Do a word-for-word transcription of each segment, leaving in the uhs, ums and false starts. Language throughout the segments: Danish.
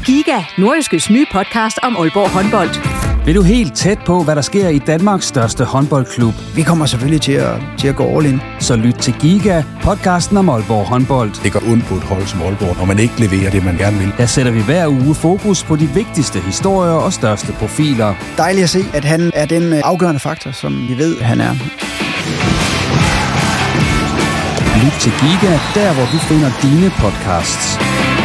Giga, Nordjyskes nye podcast om Aalborg håndbold. Vil du helt tæt på, hvad der sker i Danmarks største håndboldklub? Vi kommer selvfølgelig til at, til at gå all in. Så lyt til Giga, podcasten om Aalborg håndbold. Det går ondt på et hold som Aalborg, når man ikke leverer det, man gerne vil. Der sætter vi hver uge fokus på de vigtigste historier og største profiler. Dejligt at se, at han er den afgørende faktor, som vi ved, han er. Lyt til Giga, der hvor du finder dine podcasts.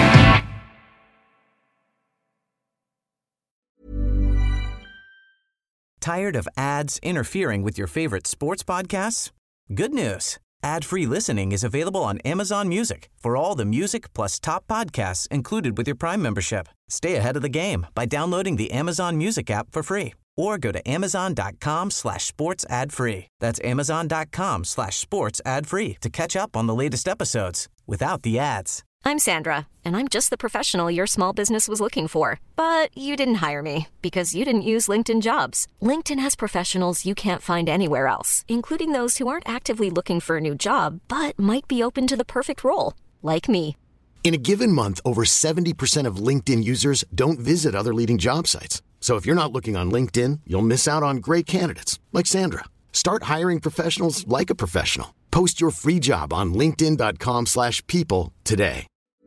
Tired of ads interfering with your favorite sports podcasts? Good news. Ad-free listening is available on Amazon Music for all the music plus top podcasts included with your Prime membership. Stay ahead of the game by downloading the Amazon Music app for free or go to amazon.com slash sports ad free. That's amazon.com slash sports ad free to catch up on the latest episodes without the ads. I'm Sandra, and I'm just the professional your small business was looking for. But you didn't hire me because you didn't use LinkedIn Jobs. LinkedIn has professionals you can't find anywhere else, including those who aren't actively looking for a new job, but might be open to the perfect role, like me. In a given month, over seventy percent of LinkedIn users don't visit other leading job sites. So if you're not looking on LinkedIn, you'll miss out on great candidates like Sandra. Start hiring professionals like a professional. Post your free job on linkedin.com slash people today.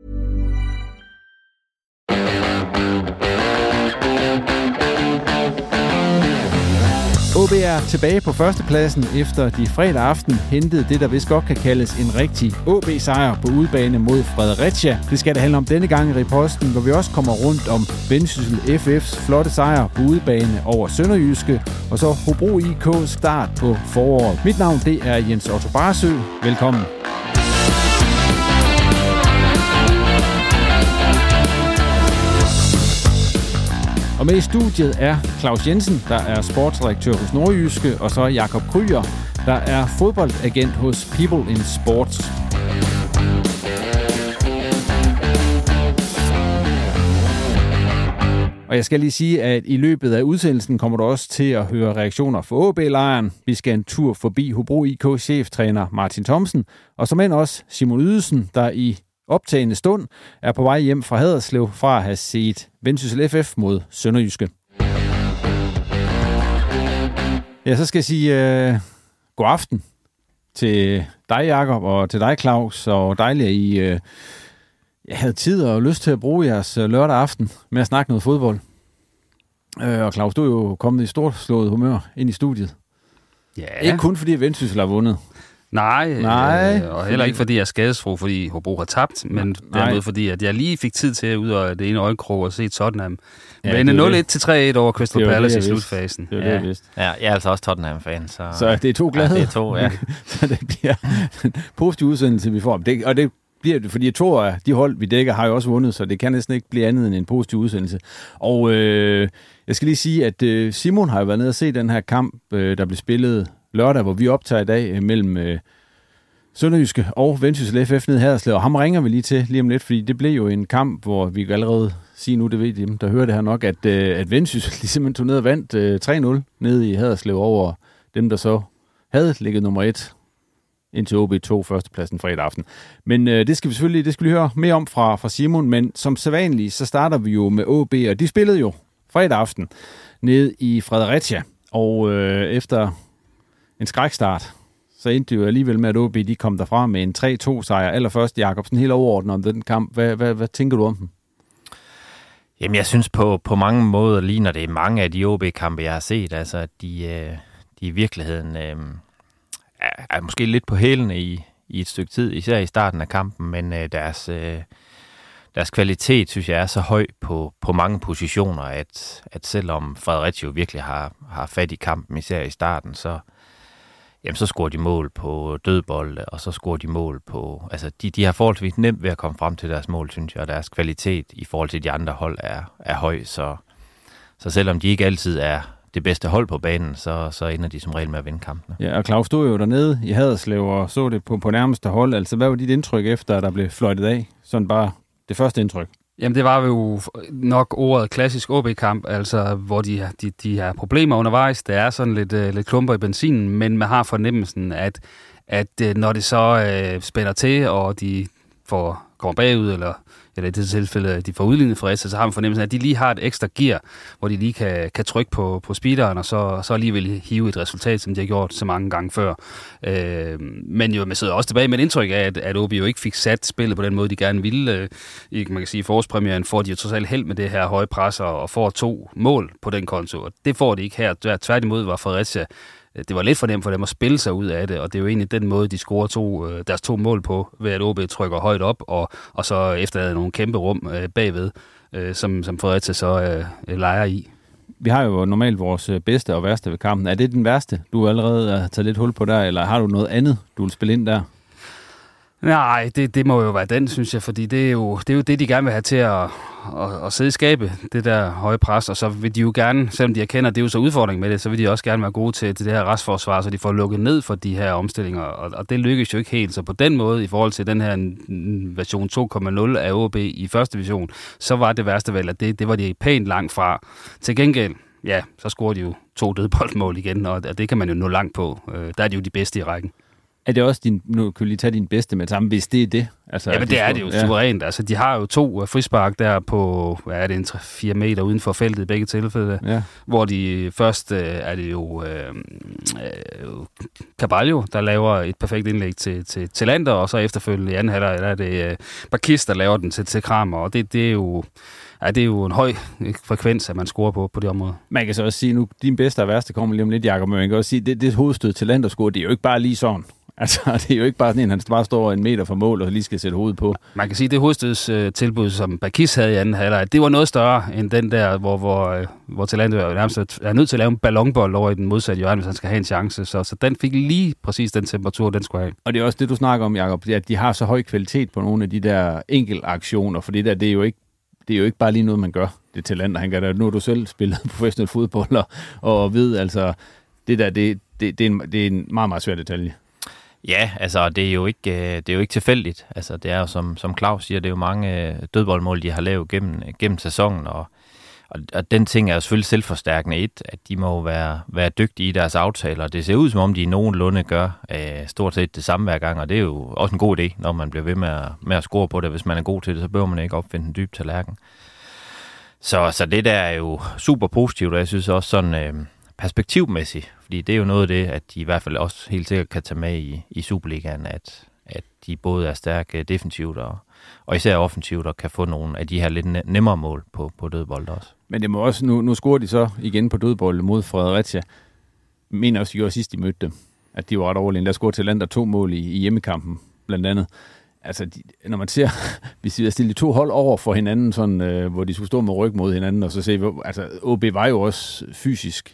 O B er tilbage på førstepladsen efter de fredag aften hentede det, der vist godt kan kaldes en rigtig O B-sejr på udebane mod Fredericia. Det skal det handle om denne gang i Riposten, hvor vi også kommer rundt om Vendsyssel F F's flotte sejr på udebane over Sønderjyske, og så Hobro I K's start på foråret. Mit navn det er Jens Otto Barsø. Velkommen. Og med i studiet er Claus Jensen, der er sportsdirektør hos Nordjyske, og så Jakob Kryer, der er fodboldagent hos People in Sports. Og jeg skal lige sige, at i løbet af udsendelsen kommer du også til at høre reaktioner fra O B-lejren. Vi skal en tur forbi Hobro I K's cheftræner Martin Thomsen, og som end også Simon Ydelsen, der i optagende stund er på vej hjem fra Haderslev fra at have set Vendsyssel F F mod Sønderjyske. Ja, så skal jeg sige uh, god aften til dig, Jakob, og til dig, Claus, og dejligt, at I uh, jeg havde tid og lyst til at bruge jeres uh, lørdag aften med at snakke noget fodbold. Uh, og Claus, du er jo kommet i storslået humør ind i studiet. Ja. Ikke kun fordi Vendsyssel har vundet. Nej, Nej øh, og heller ikke fordi jeg er skadesfro, fordi Hobro har tabt, men derimod fordi, at jeg lige fik tid til at ud af det ene øjekrog og se Tottenham ja, vende nul et til tre et over Crystal Palace i slutfasen. Det er ja. det, jeg ja, jeg er altså også Tottenham-fan. Så, så det er to glade. Ja, det er to, ja. Så det bliver en positiv udsendelse, vi får. Det, og det bliver det, fordi to af de hold, vi dækker, har jo også vundet, så det kan næsten ikke blive andet end en positiv udsendelse. Og øh, jeg skal lige sige, at øh, Simon har jo været nede og se den her kamp, øh, der blev spillet lørdag, hvor vi optager i dag øh, mellem Øh, Sønderjyske og Vendsyssel F F nede i Haderslev, og ham ringer vi lige til lige om lidt, fordi det blev jo en kamp, hvor vi kan allerede sige nu, det ved de, der hører det her nok, at, at Vendsyssel lige simpelthen tog ned og vandt uh, tre nul nede i Haderslev over dem, der så havde ligget nummer et indtil O B to førstepladsen fredag aften. Men uh, det skal vi selvfølgelig det skal vi høre mere om fra, fra Simon, men som sædvanligt, så starter vi jo med O B, og de spillede jo fredag aften nede i Fredericia, og uh, efter en skrækstart, så endte det jo alligevel med, at O B de kom derfra med en tre to sejr. Allerførst, Jakobsen, helt overordnet om den kamp. Hvad, hvad, hvad tænker du om den? Jamen, jeg synes på, på mange måder ligner det mange af de O B-kampe, jeg har set. Altså, de, øh, de i virkeligheden øh, er, er måske lidt på hælene i, i et stykke tid, især i starten af kampen, men øh, deres, øh, deres kvalitet, synes jeg, er så høj på, på mange positioner, at, at selvom Fredericia virkelig har, har fat i kampen, især i starten, så jamen så scorer de mål på dødbolde, og så scorer de mål på... Altså, de, de har forholdsvis nemt ved at komme frem til deres mål, synes jeg, og deres kvalitet i forhold til de andre hold er, er høj, så, så selvom de ikke altid er det bedste hold på banen, så, så ender de som regel med at vinde kampene. Ja, og Claus, du er jo dernede i Haderslev og så det på, på nærmeste hold. Altså, hvad var dit indtryk efter, at der blev fløjtet af? Sådan bare det første indtryk. Jamen, det var jo nok ordet klassisk O B-kamp, altså hvor de, de, de har problemer undervejs. Det er sådan lidt, uh, lidt klumper i benzinen, men man har fornemmelsen, at, at uh, når det så uh, spænder til, og de får, kommer bagud, eller eller i det tilfælde, de får udlignet Fredericia, så har man fornemmelsen af, at de lige har et ekstra gear, hvor de lige kan, kan trykke på, på speederen, og så, så alligevel hive et resultat, som de har gjort så mange gange før. Øh, men jo, man sidder også tilbage med et indtryk af, at, at O B jo ikke fik sat spillet på den måde, de gerne ville. I, man kan sige, i forårspremieren får de jo totalt held med det her høje pres, og får to mål på den konto, og det får de ikke her. Tværtimod var Fredericia, det var lidt for nemt for dem at spille sig ud af det, og det er jo egentlig den måde, de scorer to, deres to mål på, ved at O B trykker højt op, og, og så efterlader nogle kæmpe rum øh, bagved, øh, som, som Fredericia så øh, leger i. Vi har jo normalt vores bedste og værste ved kampen. Er det den værste, du allerede har taget lidt hul på der, eller har du noget andet, du vil spille ind der? Nej, det, det må jo være den, synes jeg, fordi det er jo det, er jo det de gerne vil have til at, at, at sidde i skabet, det der høje pres, og så vil de jo gerne, selvom de erkender, det er jo så udfordring med det, så vil de også gerne være gode til, til det her restforsvar, så de får lukket ned for de her omstillinger, og, og det lykkes jo ikke helt. Så på den måde, i forhold til den her version to punkt nul af O B i første division, så var det værste vel, at det, det var de pænt langt fra. Til gengæld, ja, så scorer de jo to dødboldmål igen, og det kan man jo nå langt på. Der er de jo de bedste i rækken. Er det også din, nu kan vi lige tage din bedste med sammen, hvis det er det? Altså, ja, men det er det jo ja. suverænt. Altså, de har jo to frispark der på, hvad er det, en tre fire meter uden for feltet i begge tilfælde, ja. Hvor de først øh, er det jo øh, øh, Carvalho, der laver et perfekt indlæg til, til, til Lander, og så efterfølgende i anden halvleg, der er det øh, Bakis, der laver den til, til Kramer, og det, det er jo... Ja, det er jo en høj frekvens, at man scorer på på det område. Man kan så også sige, nu din bedste og værste kommer lige om lidt, Jacob, men man kan også sige, det, det hovedstød til Lander score, det er jo ikke bare lige sådan. Altså, det er jo ikke bare sådan en, han bare står en meter fra mål, og lige skal sætte hovedet på. Man kan sige, at det hovedstødstilbud, som Bakis havde i anden halvleg, det var noget større end den der, hvor, hvor, hvor Talander nærmest er nødt til at lave en ballonbold over i den modsatte hjørne, hvis han skal have en chance. Så, så den fik lige præcis den temperatur, den skulle have. Og det er også det, du snakker om, Jacob, at de har så høj kvalitet på nogle af de der enkeltaktioner, for det der, det er jo ikke, det er jo ikke bare lige noget, man gør. Det Talander, han gør der. Nu har du selv spillet professionel fodbold, og, og ved, altså, det der, det, det, det, er en, det er en meget, meget svær detalje. Ja, altså det er jo ikke det er jo ikke tilfældigt. Altså det er jo som som Claus siger, det er jo mange dødboldmål de har lavet gennem gennem sæsonen, og og, og den ting er jo selvfølgelig selvforstærkende et, at de må være være dygtige i deres aftaler. Det ser ud som om de nogenlunde gør øh, stort set det samme hver gang, og det er jo også en god idé, når man bliver ved med at, med at score på det. Hvis man er god til det, så behøver man ikke opfinde en dyb tallerken. Så så det der er jo super positivt, og jeg synes også sådan øh, perspektivmæssigt, fordi det er jo noget af det, at de i hvert fald også helt sikkert kan tage med i, i Superligaen, at, at de både er stærke defensivt og, og især offensivt, og kan få nogle af de her lidt nemmere mål på, på dødbold også. Men det må også, nu, nu scorer de så igen på dødbold mod Fredericia. Jeg mener også, de gjorde sidst, de mødte dem, at de var ret overlegen. Der scorede til Lander to mål i, i hjemmekampen, blandt andet. Altså, de, når man ser, hvis vi har stillet de to hold over for hinanden, sådan, øh, hvor de skulle stå med ryg mod hinanden, og så se, altså, O B var jo også fysisk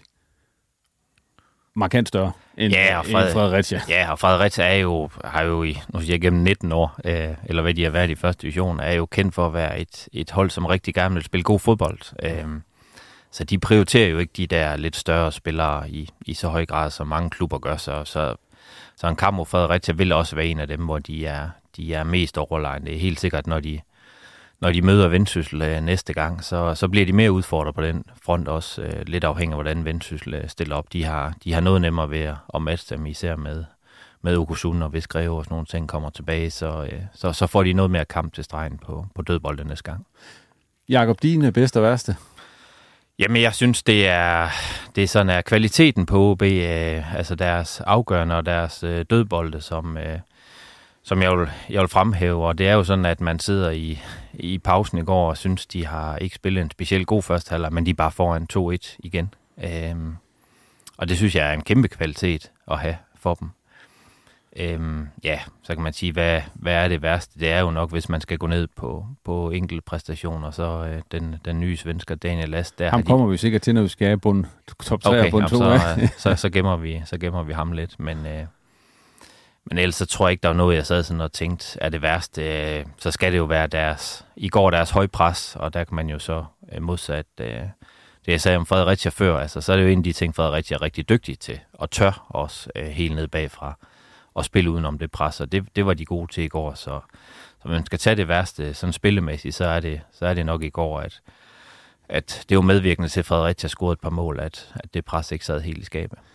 markant større end, ja, og Fred, end Fredericia. Ja, og Fredericia er jo, har jo i, nu siger jeg, gennem nitten år, øh, eller hvad de har været i første division, er jo kendt for at være et, et hold, som rigtig gerne vil spille god fodbold. Øh, så de prioriterer jo ikke de der lidt større spillere i, i så høj grad, som mange klubber gør. Så, så, så en kamp mod Fredericia vil også være en af dem, hvor de er, de er mest overlegne. Det er helt sikkert, når de Når de møder Vendsyssel øh, næste gang, så, så bliver de mere udfordret på den front også, øh, lidt afhængig af, hvordan Vendsyssel øh, stiller op. De har, de har noget nemmere ved at, at matche dem, især med, med Okusun, og hvis Greve og sådan nogle ting kommer tilbage, så, øh, så, så får de noget mere kamp til stregen på, på dødbolden næste gang. Jakob, din bedste og værste? Jamen, jeg synes, det er, det er sådan, at kvaliteten på O B, øh, altså deres afgørende og deres øh, dødbolde, som... Øh, som jeg vil, jeg vil fremhæve, og det er jo sådan, at man sidder i, i pausen i går og synes, de har ikke spillet en specielt god første halvleg, men de er bare foran to et igen. Øhm, og det synes jeg er en kæmpe kvalitet at have for dem. Øhm, ja, så kan man sige, hvad, hvad er det værste? Det er jo nok, hvis man skal gå ned på, på enkelte præstationer, så øh, den, den nye svensker Daniel Last. Der ham kommer de... vi sikkert til, når vi skal have bund, top tre okay, og bund to. Så, øh, så, så, gemmer vi, så gemmer vi ham lidt, men... Øh, Men ellers så tror jeg ikke, der var noget, jeg sad sådan og tænkte, er det værste. Så skal det jo være deres, i går deres højpres, og der kan man jo så modsat det, jeg sagde om Fredericia før, altså så er det jo en af de ting, Fredericia er rigtig dygtig til, og tør også helt ned bagfra, og spille udenom det pres, og det, det var de gode til i går, så, så man skal tage det værste sådan spillemæssigt, så er det, så er det nok i går, at, at det var medvirkende til, at Fredericia scorede et par mål, at, at det pres ikke sad helt i skabet.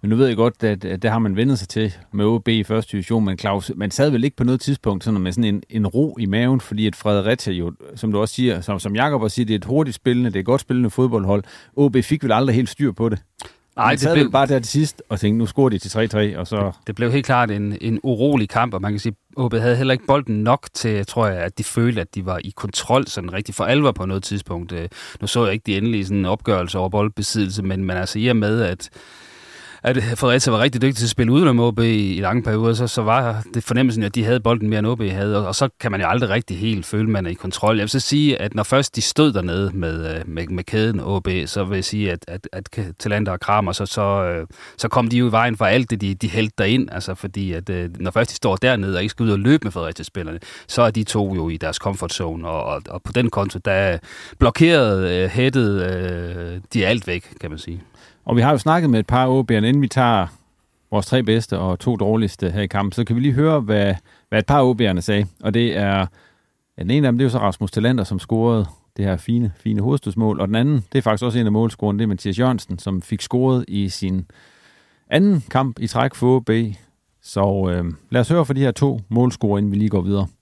Men nu ved jeg godt, at, at det har man vendt sig til med O B i første division, men Claus, man sad vel ikke på noget tidspunkt sådan med sådan en, en ro i maven, fordi at Fredericia jo, som du også siger, som, som Jakob også siger, det er et hurtigt spillende, det er et godt spillende fodboldhold. O B fik vel aldrig helt styr på det. Nej, det blev bare der til sidst og tænkte, nu scorer de til tre tre, og så... Det, det blev helt klart en, en urolig kamp, og man kan sige, O B havde heller ikke bolden nok til, tror jeg, at de følte, at de var i kontrol sådan rigtig for alvor på noget tidspunkt. Nu så jeg ikke de endelige sådan opgørelser over boldbesiddelse, men man altså i og med, at at Fredericia var rigtig dygtig til at spille udenom O B i, i lange perioder, så, så var det fornemmelsen, at de havde bolden mere end O B havde, og, og så kan man jo aldrig rigtig helt føle, at man er i kontrol. Jeg vil så sige, at når først de stod dernede med, med, med kæden O B, så vil jeg sige, at, at, at Talander og Kramer, så, så, så kom de jo i vejen for alt det, de, de hældte derind, altså fordi, at når først de står dernede og ikke skal ud og løbe med Fredericia-spillerne, så er de to jo i deres comfort zone, og, og, og på den konto, der blokerede, hættede de alt væk, kan man sige. Og vi har jo snakket med et par O B'erne, inden vi tager vores tre bedste og to dårligste her i kampen, så kan vi lige høre, hvad, hvad et par O B'erne sagde. Og det er, ja, den ene af dem, det er jo så Rasmus Talander, som scorede det her fine, fine hovedstødsmål. Og den anden, det er faktisk også en af målscorerne, det er Mathias Jørgensen, som fik scoret i sin anden kamp i træk for O B. Så øh, lad os høre for de her to målscorer, inden vi lige går videre.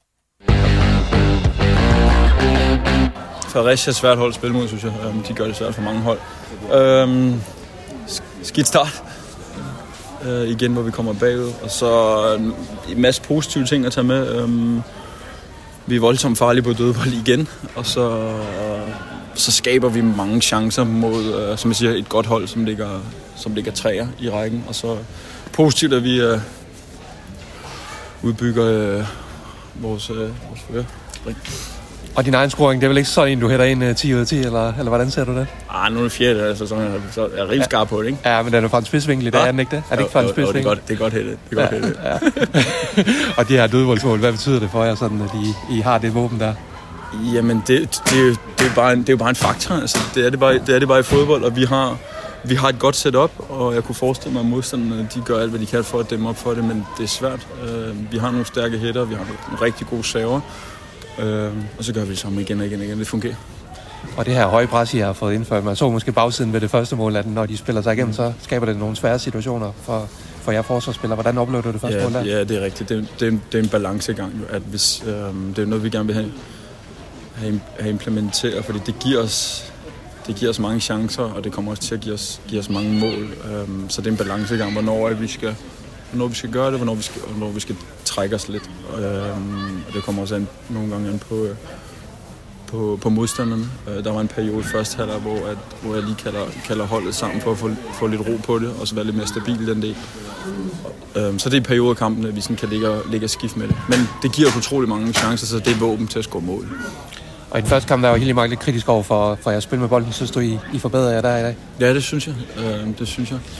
Fredericia er svært hold at spille mod, synes jeg. De gør det svært for mange hold. Øhm, skidt start. Øh, igen, hvor vi kommer bagud. Og så en masse positive ting at tage med. Øhm, vi er voldsomt farlige på dødbold igen. Og så, øh, så skaber vi mange chancer mod, øh, som jeg siger, et godt hold, som ligger, som ligger træer i rækken. Og så positivt, at vi øh, udbygger øh, vores, øh, vores fører. Og din egen scoring, det er vel ikke sådan en, du hætter ind uh, ti ud af ti, eller, eller hvordan ser du det? Ah, nu er det fjerde, altså, så er jeg er rigtig skarp på det, ikke? Ja, men den er fra en spidsvinkel i dag, er den ikke det? Er det ikke fra en spidsvinkel? Det er godt, det er godt hættet. Det er godt hættet. Ja, ja. Og de her dødvoldsmål, hvad betyder det for jer, sådan, at I, I har det våben der? Jamen, det, det, er, jo, det, er, bare en, det er jo bare en faktor. Altså, det, er det, bare, det er det bare i fodbold, og vi har, vi har et godt setup, og jeg kunne forestille mig, at modstanderne, de gør alt, hvad de kan for at dæmme op for det, men det er svært. Vi har nogle stærke hætter, vi har nogle rigtig gode saver. Øh, og så gør vi det samme igen og igen og igen. Det fungerer. Og det her høje pres, I har fået indført, man så måske bagsiden ved det første mål, at når de spiller sig igennem, så skaber det nogle svære situationer for, for jer forsvarsspillere. Hvordan oplever du det første ja, mål der? Ja, det er rigtigt. Det er, det er, en, det er en balancegang, at hvis, øh, det er noget, vi gerne vil have, have, have implementeret, fordi det giver os det giver os mange chancer, og det kommer også til at give os, give os mange mål. Øh, så det er en balancegang, hvornår vi skal Hvornår vi skal gøre det, hvornår vi skal, hvornår vi skal trække os lidt. Øhm, og det kommer også an, nogle gange an på, på, på modstanderne. Øh, der var en periode først halvleg, hvor, at, hvor jeg lige kalder, kalder holdet sammen for at få, få lidt ro på det, og så være lidt mere stabil den del. Øhm, så det er perioder af kampen, at vi sådan kan ligge, ligge og skifte med det. Men det giver os utrolig mange chancer, så det er våben til at score mål. Og i den første kamp, der var helt meget lidt kritisk over for, for jer spil med bolden. Synes du, I, I forbedrer jer der i dag? Ja, det synes jeg. Øh, det synes jeg.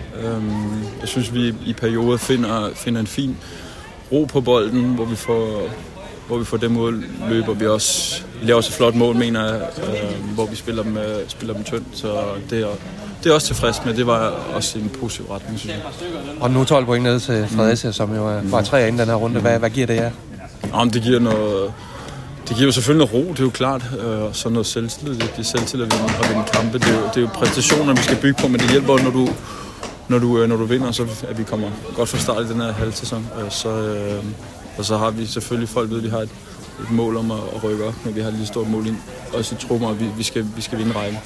Jeg synes, vi i perioder finder, finder en fin ro på bolden, hvor vi får, hvor vi får det mål løber. Vi også laver også et flot mål, mener jeg, hvor vi spiller dem, spiller dem tyndt. Så det er, det er også tilfreds med. Det var også en positiv retning, synes jeg. Og nu tolv point ned til Fredericia, mm. som jo var tre inden den her runde. Hvad, hvad giver det jer? Jamen, det giver noget... Det giver jo selvfølgelig noget ro, det er jo klart, og så noget selvtillid. Det er selvtillid at vinde, at vinde kampe. Det er, jo, det er jo præstationer, vi skal bygge på, men det hjælper, når du... Når du, når du vinder, så at vi kommer godt fra start i den her halv sæson. Så, øh, og så har vi selvfølgelig folk ved, at vi har et, et mål om at, at rykke op, men vi har et lige stort mål ind. Også i trummer, og vi, vi, skal, vi skal vinde rækken.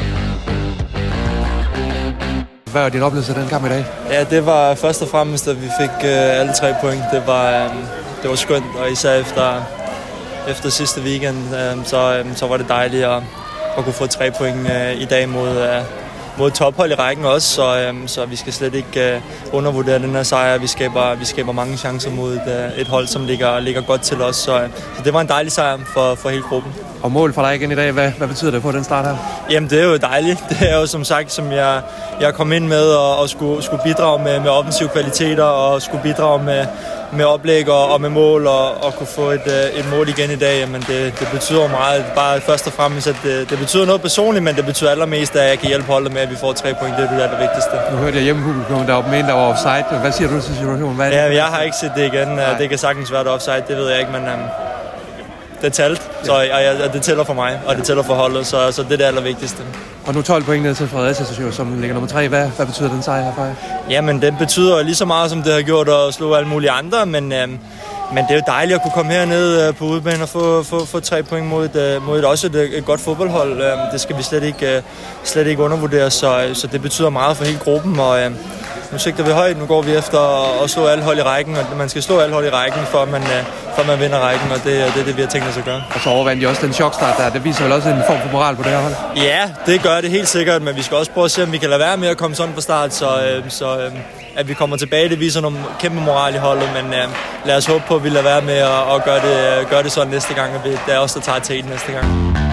Hvad var din oplevelse af den kamp i dag? Ja, det var først og fremmest, at vi fik øh, alle tre point. Det var, øh, det var skønt, og især efter, efter sidste weekend, øh, så, øh, så var det dejligt at, at kunne få tre point øh, i dag mod... Øh, mod tophold i rækken også, så, øhm, så vi skal slet ikke øh, undervurdere den her sejr. Vi skaber, vi skaber mange chancer mod et, øh, et hold, som ligger, ligger godt til os, så, øh, så det var en dejlig sejr for, for hele gruppen. Og mål for dig igen i dag, hvad, hvad betyder det på den start her? Jamen det er jo dejligt. Det er jo som sagt, som jeg, jeg kom ind med og, og skulle, skulle bidrage med, med offensive kvaliteter og skulle bidrage med, med oplæg og, og med mål og, og kunne få et, et mål igen i dag. Jamen det, det betyder meget. Bare først og fremmest, at det, det betyder noget personligt, men det betyder allermest, at jeg kan hjælpe holdet med, at vi får tre point. Det er det allervigtigste. Nu hørte jeg hjemmepublikum deroppe med en, der var offside. Hvad siger du til situationen? Hvad ja, jeg har ikke set det igen. Nej. Det kan sagtens være det offside, det ved jeg ikke, men um, det talt, så og, og det tæller for mig, og det tæller for holdet, så, så det er det allervigtigste. Og nu tolv point ned til Fredericia, som ligger nummer tre. Hvad, hvad betyder den sejr herfra? Jamen, den betyder lige så meget, som det har gjort at slå alle mulige andre, men, øhm, men det er jo dejligt at kunne komme herned øh, på udebane og få, få, få tre point mod et, øh, mod et også et, et godt fodboldhold. Øhm, det skal vi slet ikke, øh, slet ikke undervurdere, så, så det betyder meget for hele gruppen, og øh, nu sigter vi højt. Nu går vi efter at slå alle hold i rækken, og man skal slå alle hold i rækken, for at man, øh, for at man vinder rækken, og det, det er det, vi har tænkt os at gøre. Og så overvandt de også den chokstart der. Det viser vel også en form for moral på det her hold? Ja, det gør det helt sikkert, men vi skal også prøve at se, om vi kan lade være med at komme sådan fra start, så, øh, så øh, at vi kommer tilbage. Det viser nogle kæmpe moral i holdet, men øh, lad os håbe på, at vi lader være med at, at gøre, det, gøre det sådan næste gang, og det er os, der tager teten næste gang.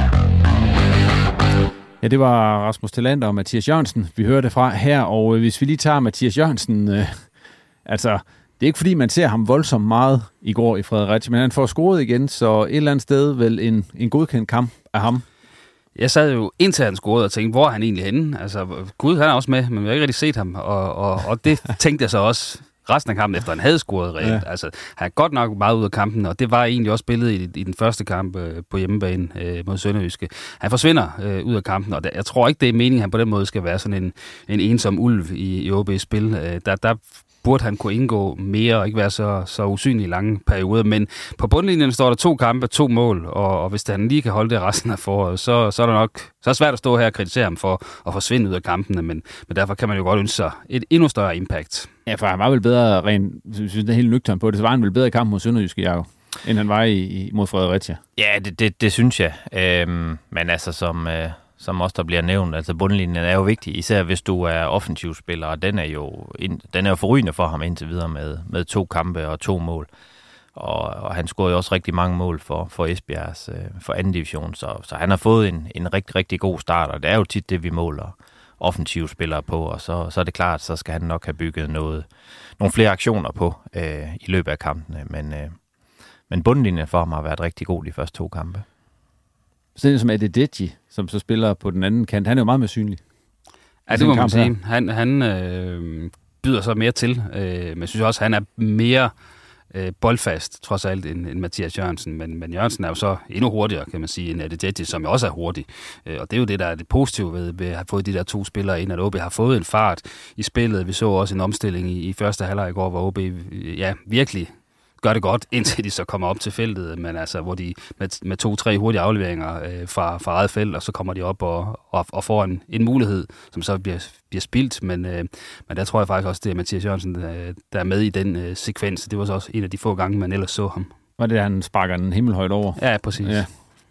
Ja, det var Rasmus Thelander og Mathias Jørgensen, vi hørte fra her, og hvis vi lige tager Mathias Jørgensen, øh, altså, det er ikke fordi, man ser ham voldsomt meget i går i Fredericia, men han får scoret igen, så et eller andet sted vel en, en godkendt kamp af ham. Jeg sad jo indtil han scorede og tænkte, hvor er han egentlig henne? Altså, Gud, han er også med, men vi har ikke rigtig set ham, og, og, og det tænkte jeg så også resten af kampen, efter han havde scoret reelt. Ja. Altså, han er godt nok meget ud af kampen, og det var egentlig også billedet i, i den første kamp øh, på hjemmebane øh, mod Sønderjyske. Han forsvinder øh, ud af kampen, og der, jeg tror ikke, det er meningen, at han på den måde skal være sådan en, en ensom ulv i, i O B's spil. Øh, der, der burde han kunne indgå mere og ikke være så, så usynlig i lange perioder. Men på bundlinjen står der to kampe, to mål, og, og hvis han lige kan holde det resten af foråret, så, så er det nok så er det svært at stå her og kritisere ham for at forsvinde ud af kampene, men, men derfor kan man jo godt ønske sig et endnu større impact. Ja, for han var vel bedre, rent, synes det er helt nøgtern på det, så var han vel bedre i kampen mod Sønderjyske, Jacob, end han var i, i, mod Fredericia. Ja, det, det, det synes jeg. Øhm, men altså, som, øh, som også der bliver nævnt, altså bundlinjen er jo vigtig, især hvis du er offensivspiller, og den er jo, ind, den er jo forrygende for ham indtil videre med, med to kampe og to mål. Og, og han scorede jo også rigtig mange mål for, for Esbjergs øh, for anden division, så, så han har fået en, en rigtig, rigtig god start, og det er jo tit det, vi måler offensive spillere på, og så, så er det klart, så skal han nok have bygget noget, nogle flere aktioner på øh, i løbet af kampene, men, øh, men bundlinjen for ham har været rigtig god de første to kampe. Sådan som Adedeji, som så spiller på den anden kant, han er jo meget mere synlig. Ja, det må man sige. Han, han øh, byder så mere til, øh, men jeg synes også, han er mere øh, boldfast, trods alt, end, end Mathias Jørgensen. Men, men Jørgensen er jo så endnu hurtigere, kan man sige, end Adedeji, som jo også er hurtig. Øh, og det er jo det, der er det positive ved, ved at have fået de der to spillere ind, at O B har fået en fart i spillet. Vi så også en omstilling i, i første halvleg i går, hvor O B ja, virkelig gør det godt, indtil de så kommer op til feltet, men altså, hvor de med, med to-tre hurtige afleveringer øh, fra, fra eget felt, og så kommer de op og, og, og får en, en mulighed, som så bliver, bliver spildt, men, øh, men der tror jeg faktisk også, det er Mathias Jørgensen, der, der er med i den øh, sekvens. Det var så også en af de få gange, man ellers så ham. Var det, han sparker den himmelhøjt over? Ja, præcis. Ja.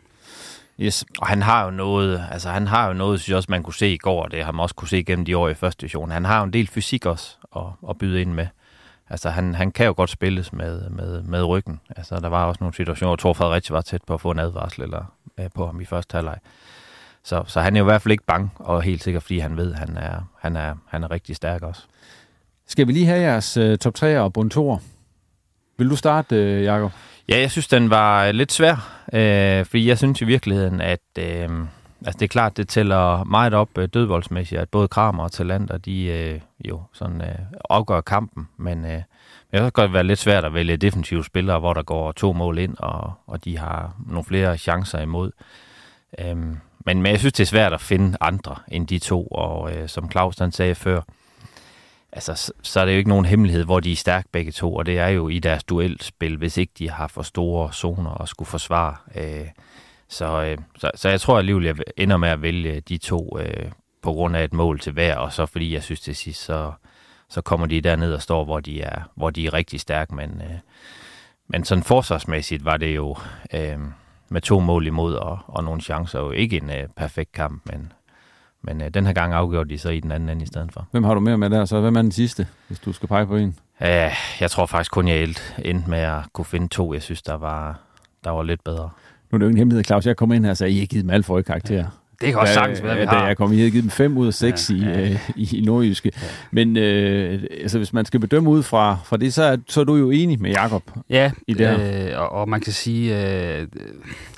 Yes. Og han har jo noget, altså han har jo noget, synes jeg også, man kunne se i går, og det har man også kunne se gennem de år i første division. Han har jo en del fysik også at, at byde ind med. Altså, han, han kan jo godt spilles med, med, med ryggen. Altså, der var også nogle situationer, hvor Thor Fredericia var tæt på at få en advarsel eller, øh, på ham i første halvleg. Så, så han er jo i hvert fald ikke bange, og helt sikkert, fordi han ved, at han er, han er, han er rigtig stærk også. Skal vi lige have jeres uh, top tre og bund toer? Vil du starte, uh, Jacob? Ja, jeg synes, den var lidt svær, øh, fordi jeg synes i virkeligheden, at øh, altså, det er klart, det tæller meget op øh, dødvoldsmæssigt, at både Kramer og Thelander, de øh, jo sådan øh, afgør kampen, men øh, det kan også godt være lidt svært at vælge defensive spillere, hvor der går to mål ind, og, og de har nogle flere chancer imod. Øhm, men, men jeg synes, det er svært at finde andre end de to, og øh, som Claus han sagde før, altså, så, så er det jo ikke nogen hemmelighed, hvor de er stærke begge to, og det er jo i deres duelspil, hvis ikke de har for store zoner at skulle forsvare. Øh, så, øh, så, så jeg tror alligevel, jeg ender med at vælge de to øh, på grund af et mål til hver, og så fordi jeg synes til sidst, så, så kommer de derned og står, hvor de er, hvor de er rigtig stærke, men, øh, men sådan forsvarsmæssigt var det jo øh, med to mål imod og, og nogle chancer, jo ikke en øh, perfekt kamp, men Men øh, den her gang afgjorde de så i den anden ende i stedet for. Hvem har du mere med der? Så hvem er den sidste, hvis du skal pege på en? Æh, jeg tror faktisk kun, jeg endte med at kunne finde to. Jeg synes, der var, der var lidt bedre. Nu er det jo en hemmelighed, Claus. Jeg kom ind her og sagde, at I har givet dem alt for i karakter. Ja. Det kan også sagtens være, vi har. Da jeg kom, I havde givet dem fem ud af seks ja, ja. i, øh, i, i nordjyske. Ja. Men øh, altså, hvis man skal bedømme ud fra, fra det, så er, så er du jo enig med Jakob ja, i det her. Øh, og, og man kan sige... Øh,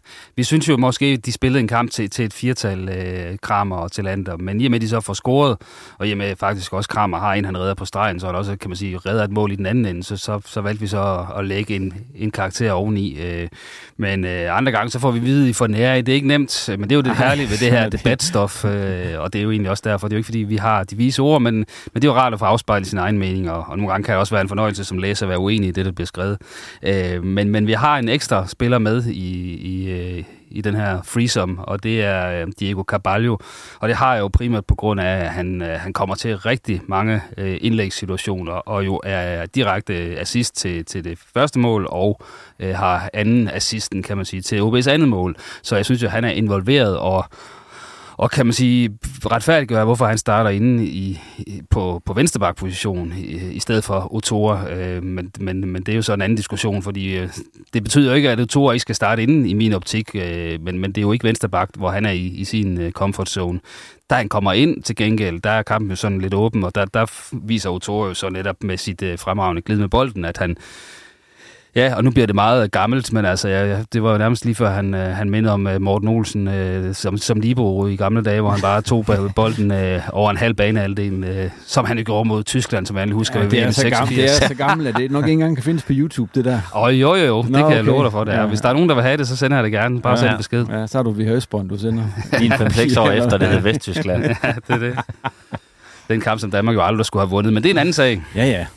vi synes jo måske, de spillede en kamp til, til et firtal øh, Kramer og Tillander, men i og med, de så får scoret, og i og med faktisk også Kramer har en, han redder på stregen, så er der også, kan man sige, redder et mål i den anden ende, så, så, så valgte vi så at, at lægge en, en karakter oveni. Øh, men øh, andre gange, så får vi vide, I får nære. Det er ikke nemt, men det er jo det herlige ved det her debatstof, øh, og det er jo egentlig også derfor. Det er jo ikke, fordi vi har de vise ord, men, men det er jo rart at få afspejlet sin egen mening, og, og nogle gange kan det også være en fornøjelse som læser at være uenig i det, der bliver skrevet. Øh, men, men vi har en ekstra spiller med i, i, i den her threesome, og det er Diego Carvalho, og det har jeg jo primært på grund af, at han, han kommer til rigtig mange indlægssituationer, og jo er direkte assist til, til det første mål, og øh, har anden assisten, kan man sige, til O B's andet mål. Så jeg synes jo, han er involveret, og Og kan man sige, retfærdiggøre, hvorfor han starter inde i, på, på venstreback-position i, i stedet for Otora. Øh, men, men, men det er jo så en anden diskussion, fordi øh, det betyder jo ikke, at Otora ikke skal starte inde i min optik, øh, men, men det er jo ikke venstreback, hvor han er i, i sin øh, comfort zone. Da han kommer ind til gengæld, der er kampen jo sådan lidt åben, og der, der viser Otora jo så netop med sit øh, fremragende glid med bolden, at han... Ja, og nu bliver det meget gammelt, men altså, ja, det var jo nærmest lige før, han, øh, han mindede om øh, Morten Olsen øh, som, som libero i gamle dage, hvor han bare tog bolden øh, over en halv banehalvdel, øh, som han jo gjorde mod Tyskland, som jeg husker. Ja, det, er så gammel, det er så gammelt, at det nok ikke engang kan findes på YouTube, det der. Åh, oh, jo, jo, jo, det Nå, kan okay. jeg love dig for. Det ja. Hvis der er nogen, der vil have det, så sender jeg det gerne. Bare ja, send besked. Ja, så har du vi Høsbånd, du sender. Lige fem seks år efter, det er Vesttyskland. Ja, det er det. Den kamp, som Danmark jo aldrig skulle have vundet, men det er en anden sag. Ja, ja.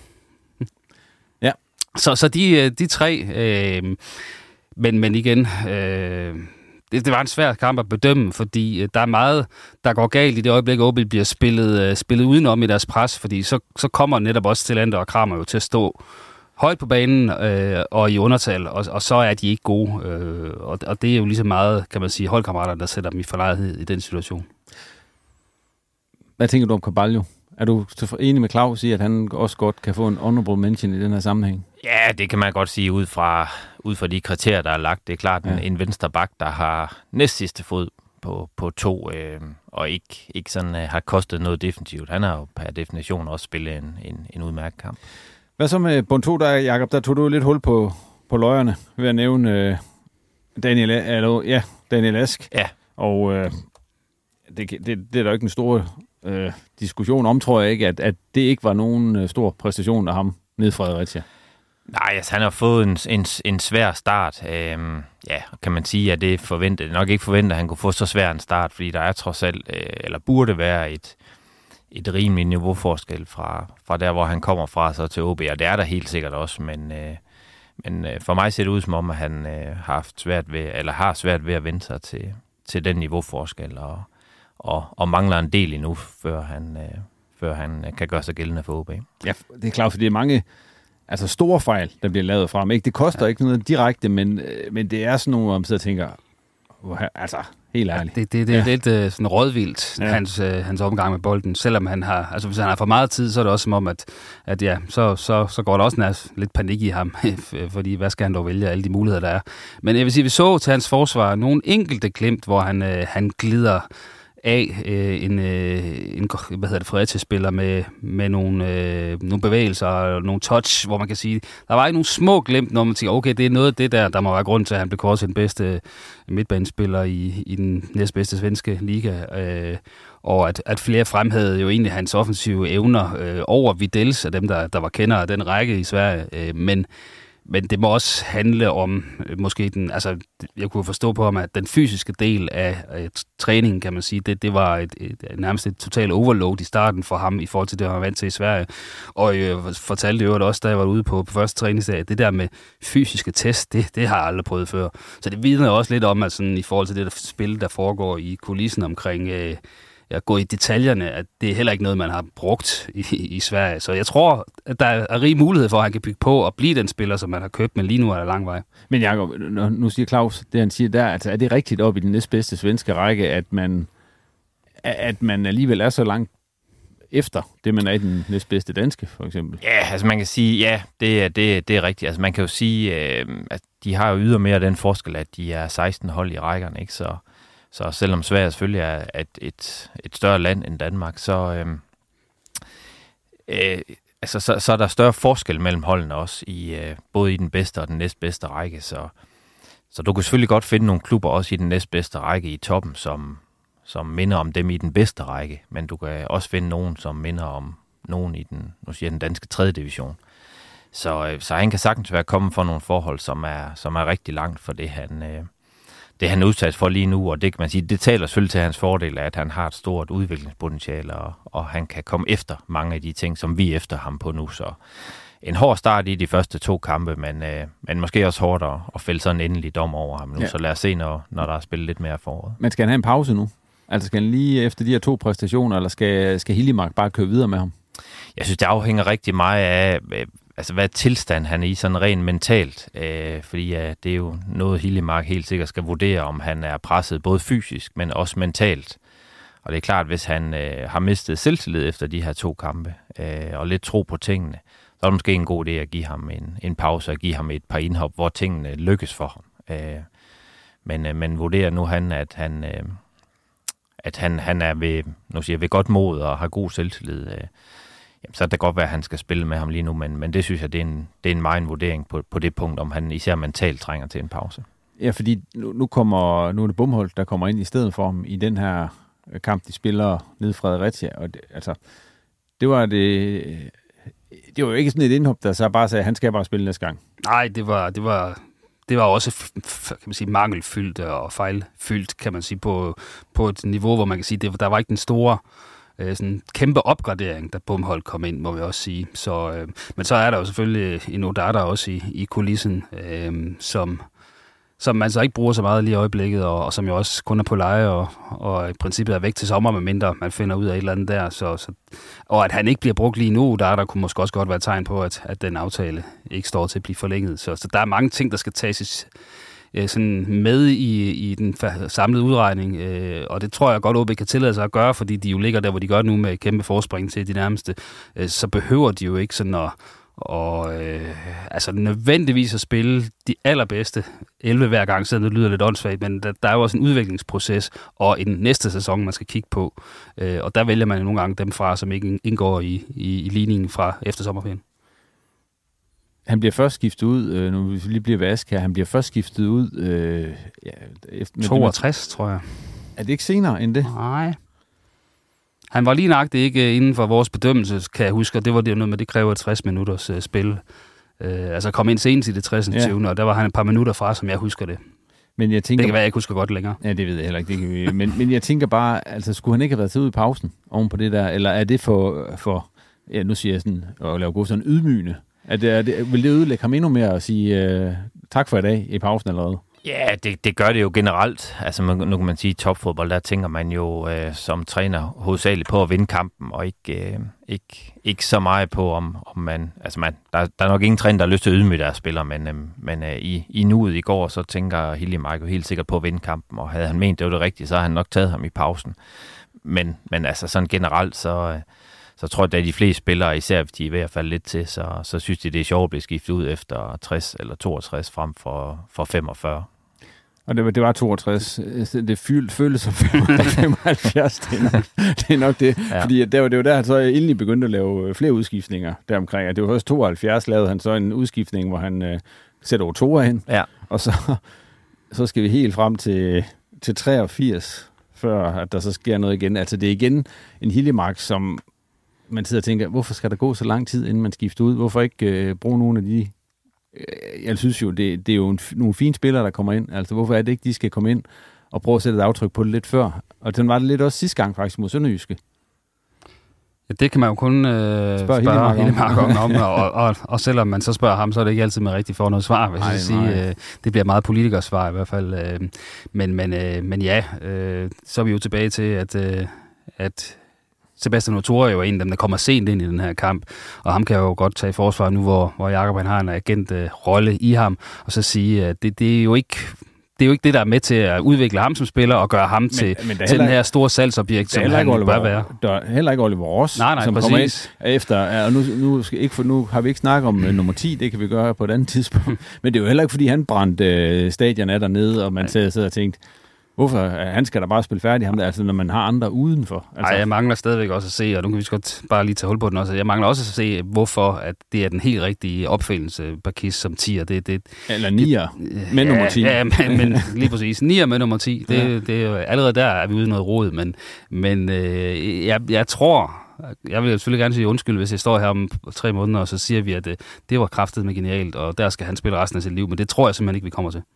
Så, så de, de tre, øh, men, men igen, øh, det, det var en svær kamp at bedømme, fordi der er meget, der går galt i det øjeblik, O B bliver spillet, spillet udenom i deres pres, fordi så, så kommer netop også Tillander og Kramer jo til at stå højt på banen øh, og i undertal, og, og så er de ikke gode. Øh, og, og det er jo lige så meget, kan man sige, holdkammerater, der sætter dem i forlegenhed i den situation. Hvad tænker du om Carvalho? Er du enig med Claus i, at han også godt kan få en honorable mention i den her sammenhæng? Ja, det kan man godt sige ud fra, ud fra de kriterier, der er lagt. Det er klart ja. en, en venstre bak, der har næst sidste fod på, på to, øh, og ikke, ikke sådan, øh, har kostet noget defensivt. Han har jo per definition også spillet en, en, en udmærket kamp. Hvad så med bund to, der, Jacob? Der tog du lidt hul på, på løjerne ved at nævne øh, Daniel, eller, ja, Daniel Ask. Ja. Og øh, det, det, det er der jo ikke en stor... Øh, diskussion om, tror jeg ikke, at, at det ikke var nogen øh, stor præstation af ham nede fra Fredericia. Nej, altså han har fået en, en, en svær start. Øhm, ja, kan man sige, at det forventede, nok ikke forventet, at han kunne få så svær en start, fordi der er trods alt, øh, eller burde være et, et rimeligt niveauforskel fra, fra der, hvor han kommer fra, så til O B, og det er der helt sikkert også, men, øh, men øh, for mig ser det ud som om, at han øh, har haft svært ved, eller har svært ved at vende sig til, til den niveauforskel, og Og, og mangler en del endnu, før han, øh, før han øh, kan gøre sig gældende for O B. Ja, det er klart, for det er mange altså store fejl, der bliver lavet fra ham. Ikke? Det koster ja. ikke noget direkte, men, øh, men det er sådan nogle, hvor man sidder og tænker, uh, altså, helt ærligt. Ja, det, det, det er ja. lidt uh, sådan rådvildt, ja. hans, uh, hans omgang med bolden. Selvom han har, altså hvis han har for meget tid, så er det også som om, at, at ja, så, så, så går der også næst lidt panik i ham, fordi hvad skal han dog vælge, alle de muligheder, der er. Men jeg vil sige, vi så til hans forsvar nogle enkelte glimt, hvor han, uh, han glider af øh, en, øh, en hvad hedder det, Fredericia-spiller med, med nogle, øh, nogle bevægelser og nogle touch, hvor man kan sige, der var ikke nogle små glimt, når man tænker, okay, det er noget af det der, der må være grund til, at han blev kåret til den bedste midtbanespiller i, i den næstbedste svenske liga, øh, og at, at flere fremhævede jo egentlig hans offensive evner øh, over Videls, af dem, der, der var kender af den række i Sverige, øh, men Men det må også handle om, måske den, altså, jeg kunne forstå på ham, at den fysiske del af, af træningen, kan man sige, det, det var et, et, nærmest et totalt overload i starten for ham, i forhold til det, han var vant til i Sverige. Og jeg fortalte jo også, da jeg var ude på, på første træningsdag, at det der med fysiske test, det, det har jeg aldrig prøvet før. Så det vidner også lidt om, at sådan, i forhold til det der spil, der foregår i kulissen omkring... Øh, at gå i detaljerne, at det er heller ikke noget, man har brugt i, i Sverige. Så jeg tror, at der er rig mulighed for, at han kan bygge på og blive den spiller, som man har købt, men lige nu er der lang vej. Men Jacob, nu siger Claus, det han siger der, altså er det rigtigt op i den næstbedste svenske række, at man, at man alligevel er så langt efter det, man er i den næstbedste danske, for eksempel? Ja, altså man kan sige, ja, det er, det, det er rigtigt. Altså man kan jo sige, øh, at de har jo ydermere den forskel, at de er seksten hold i rækkerne, ikke? Så Så selvom Sverige selvfølgelig er et, et, et større land end Danmark, så, øhm, øh, altså, så, så er der større forskel mellem holdene også, i, øh, både i den bedste og den næstbedste række. Så, Så du kan selvfølgelig godt finde nogle klubber også i den næstbedste række i toppen, som, som minder om dem i den bedste række, men du kan også finde nogen, som minder om nogen i den, nu siger den danske tredje division. Så, så han kan sagtens være kommet for nogle forhold, som er, som er rigtig langt for det, han, øh, det, han er udsat for lige nu. Og det kan man sige, det taler selvfølgelig til hans fordel, at han har et stort udviklingspotentiale, og, og han kan komme efter mange af de ting, som vi er efter ham på nu. Så en hård start i de første to kampe, men, øh, men måske også hårdt at, at fælde sådan en endelig dom over ham nu. Ja. Så lad os se, når, når der er spillet lidt mere foråret. Men skal han have en pause nu? Altså skal han lige efter de her to præstationer, eller skal, skal Hiljemark bare køre videre med ham? Jeg synes, det afhænger rigtig meget af, altså, hvad tilstand han er i, sådan rent mentalt. Øh, fordi ja, det er jo noget, Hiljemark helt sikkert skal vurdere, om han er presset både fysisk, men også mentalt. Og det er klart, hvis han øh, har mistet selvtillid efter de her to kampe, øh, og lidt tro på tingene, så er det måske en god idé at give ham en, en pause, og give ham et par indhop, hvor tingene lykkes for ham. Øh, men, øh, men vurderer nu han, at han... Øh, at han, han er ved, nu siger jeg, ved godt mod og har god selvtillid, øh, jamen, så er det godt være, at han skal spille med ham lige nu, men, men det synes jeg, det er en, det er en meget vurdering på, på det punkt, om han især mentalt trænger til en pause. Ja, fordi nu, nu, kommer, nu er det Bumholt, der kommer ind i stedet for ham i den her kamp, de spiller nede i Fredericia, og det, altså, det var det, det var jo ikke sådan et indhop, der så bare sagde, at han skal bare spille næste gang. Nej, det var, det var, det var også kan man sige, mangelfyldt og fejlfyldt, kan man sige, på, på et niveau, hvor man kan sige, det, der var ikke den store øh, sådan kæmpe opgradering, da Bumholt kom ind, må vi også sige. Så, øh, men så er der jo selvfølgelig en Odata også i, i kulissen, øh, som, som man så ikke bruger så meget lige i øjeblikket, og, og som jo også kun er på leje, og, og i princippet er væk til sommer, med mindre man finder ud af et eller andet der. Så, så, og at han ikke bliver brugt lige nu, der, der kunne måske også godt være et tegn på, at, at den aftale ikke står til at blive forlænget. Så, så der er mange ting, der skal tages øh, sådan med i, i den samlede udregning, øh, og det tror jeg godt, O B kan tillade sig at gøre, fordi de jo ligger der, hvor de gør nu med kæmpe forspring til de nærmeste. Øh, så behøver de jo ikke sådan at og øh, altså nødvendigvis at spille de allerbedste elleve hver gang, selvom det lyder lidt åndssvagt, men der, der er jo også en udviklingsproces og en næste sæson, man skal kigge på. Øh, og der vælger man jo nogle gange dem fra, som ikke indgår i, i, i ligningen fra efter sommerferien. Han bliver først skiftet ud, øh, nu hvis vi lige bliver vask her, han bliver først skiftet ud... Øh, ja, efter, toogtres, det, tror jeg. Er det ikke senere end det? Nej. Han var lige nøjagtigt ikke inden for vores bedømmelse, kan jeg huske, og det var det noget med, det kræver tres minutters uh, spil. Uh, altså kom ind senest i det tres. Ja. Og der var han et par minutter fra, som jeg husker det. Men jeg tænker, det kan være, jeg ikke husker godt længere. Ja, det ved jeg heller ikke. Det kan vi, men, men jeg tænker bare, altså skulle han ikke have været til ud i pausen oven på det der, eller er det for, for ja, nu siger jeg sådan, at lave god sådan ydmygende? Er det, er det, vil det ødelægge ham endnu mere at sige uh, tak for i dag i pausen allerede? Ja, det, det gør det jo generelt. Altså, man, nu kan man sige, topfodbold, der tænker man jo øh, som træner hovedsageligt på at vinde kampen, og ikke, øh, ikke, ikke så meget på, om, om man... Altså, man, der, der er nok ingen træner, der har lyst til at ydmyge deres spillere, men, øh, men øh, i, i nuet i går, så tænker Hiljemark jo helt sikkert på at vinde kampen, og havde han ment, det var det rigtige, så har han nok taget ham i pausen. Men, men altså, sådan generelt, så... Øh, så tror jeg, at de fleste spillere, især hvis de er i hvert fald lidt til, så, så synes de, det er sjovt at blive skiftet ud efter tres eller toogtres frem for, for femogfyrre. Og det var, det var toogtres. Det føltes som femoghalvfjerds. Det er nok det. Er nok det. Ja. Fordi der, det var der, han så endelig begyndte at lave flere udskiftninger deromkring. Og det var først tooghalvfjerds, lavede han så en udskiftning, hvor han øh, sætter Otoa hen. Ja. Og så, så skal vi helt frem til, til treogfirs, før at der så sker noget igen. Altså det er igen en Hiljemark, som man sidder og tænker, hvorfor skal der gå så lang tid, inden man skifter ud? Hvorfor ikke øh, bruge nogle af de... Øh, jeg synes jo, det, det er jo en, nogle fine spillere, der kommer ind. Altså, hvorfor er det ikke, de skal komme ind og prøve at sætte et aftryk på det lidt før? Og den var det lidt også sidste gang, faktisk, mod Sønderjyske. Ja, det kan man jo kun øh, spørge, spørge Hiljemark om, om og, og, og, og selvom man så spørger ham, så er det ikke altid med rigtig for noget svar, hvis jeg sige. Øh, det bliver meget politikersvar i hvert fald. Øh, men, men, øh, men ja, øh, så er vi jo tilbage til, at... Øh, at Sebastian Otoa er jo en af dem, der kommer sent ind i den her kamp, og ham kan jo godt tage i forsvar nu, hvor, hvor Jakob han har en agent-rolle i ham, og så sige, at det, det er jo ikke... Det er jo ikke det, der er med til at udvikle ham som spiller og gøre ham men, til, men til den her store salgsobjekt, som han Oliver, bør være. Der er heller ikke Oliver Ross, nej, nej, som præcis. kommer ind efter. Og nu, nu, skal ikke for, nu har vi ikke snakket om uh, nummer ti, det kan vi gøre på et andet tidspunkt. Men det er jo heller ikke, fordi han brændte uh, stadion af dernede, og man sidder og tænkte, Hvorfor? Han skal da bare spille færdig, ham der, altså når man har andre udenfor. Nej, altså. jeg mangler stadigvæk også at se, og nu kan vi godt bare lige tage hul på den også. Jeg mangler også at se, hvorfor at det er den helt rigtige opfindelse, Bakis som tier. Det, det, Eller nier, med ja, nummer ti. Ja, men, men lige præcis. Nier med nummer ti. Det, ja. det er jo, allerede der er vi ude i noget rod, men, men øh, jeg, jeg tror... Jeg vil selvfølgelig gerne sige undskyld, hvis jeg står her om tre måneder, og så siger vi, at det, det var kraftedeme genialt, og der skal han spille resten af sit liv, men det tror jeg simpelthen ikke, vi kommer til.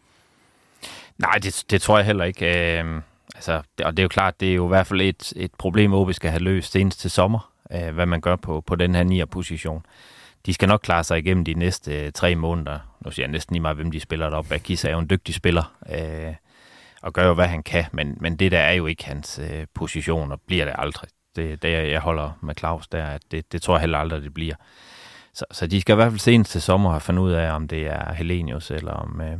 Nej, det, det tror jeg heller ikke. Øh, altså, det, og det er jo klart, det er jo i hvert fald et, et problem, O B skal have løst senest til sommer, øh, hvad man gør på, på den her nier-position. De skal nok klare sig igennem de næste øh, tre måneder. Nu siger jeg næsten lige meget, hvem de spiller deroppe. Bakis er jo en dygtig spiller, øh, og gør jo, hvad han kan, men, men det der er jo ikke hans øh, position, og bliver det aldrig. Det, det jeg holder med Claus der, at det, det tror jeg heller aldrig, det bliver. Så, så de skal i hvert fald senest til sommer have fundet ud af, om det er Helenius, eller om... Øh,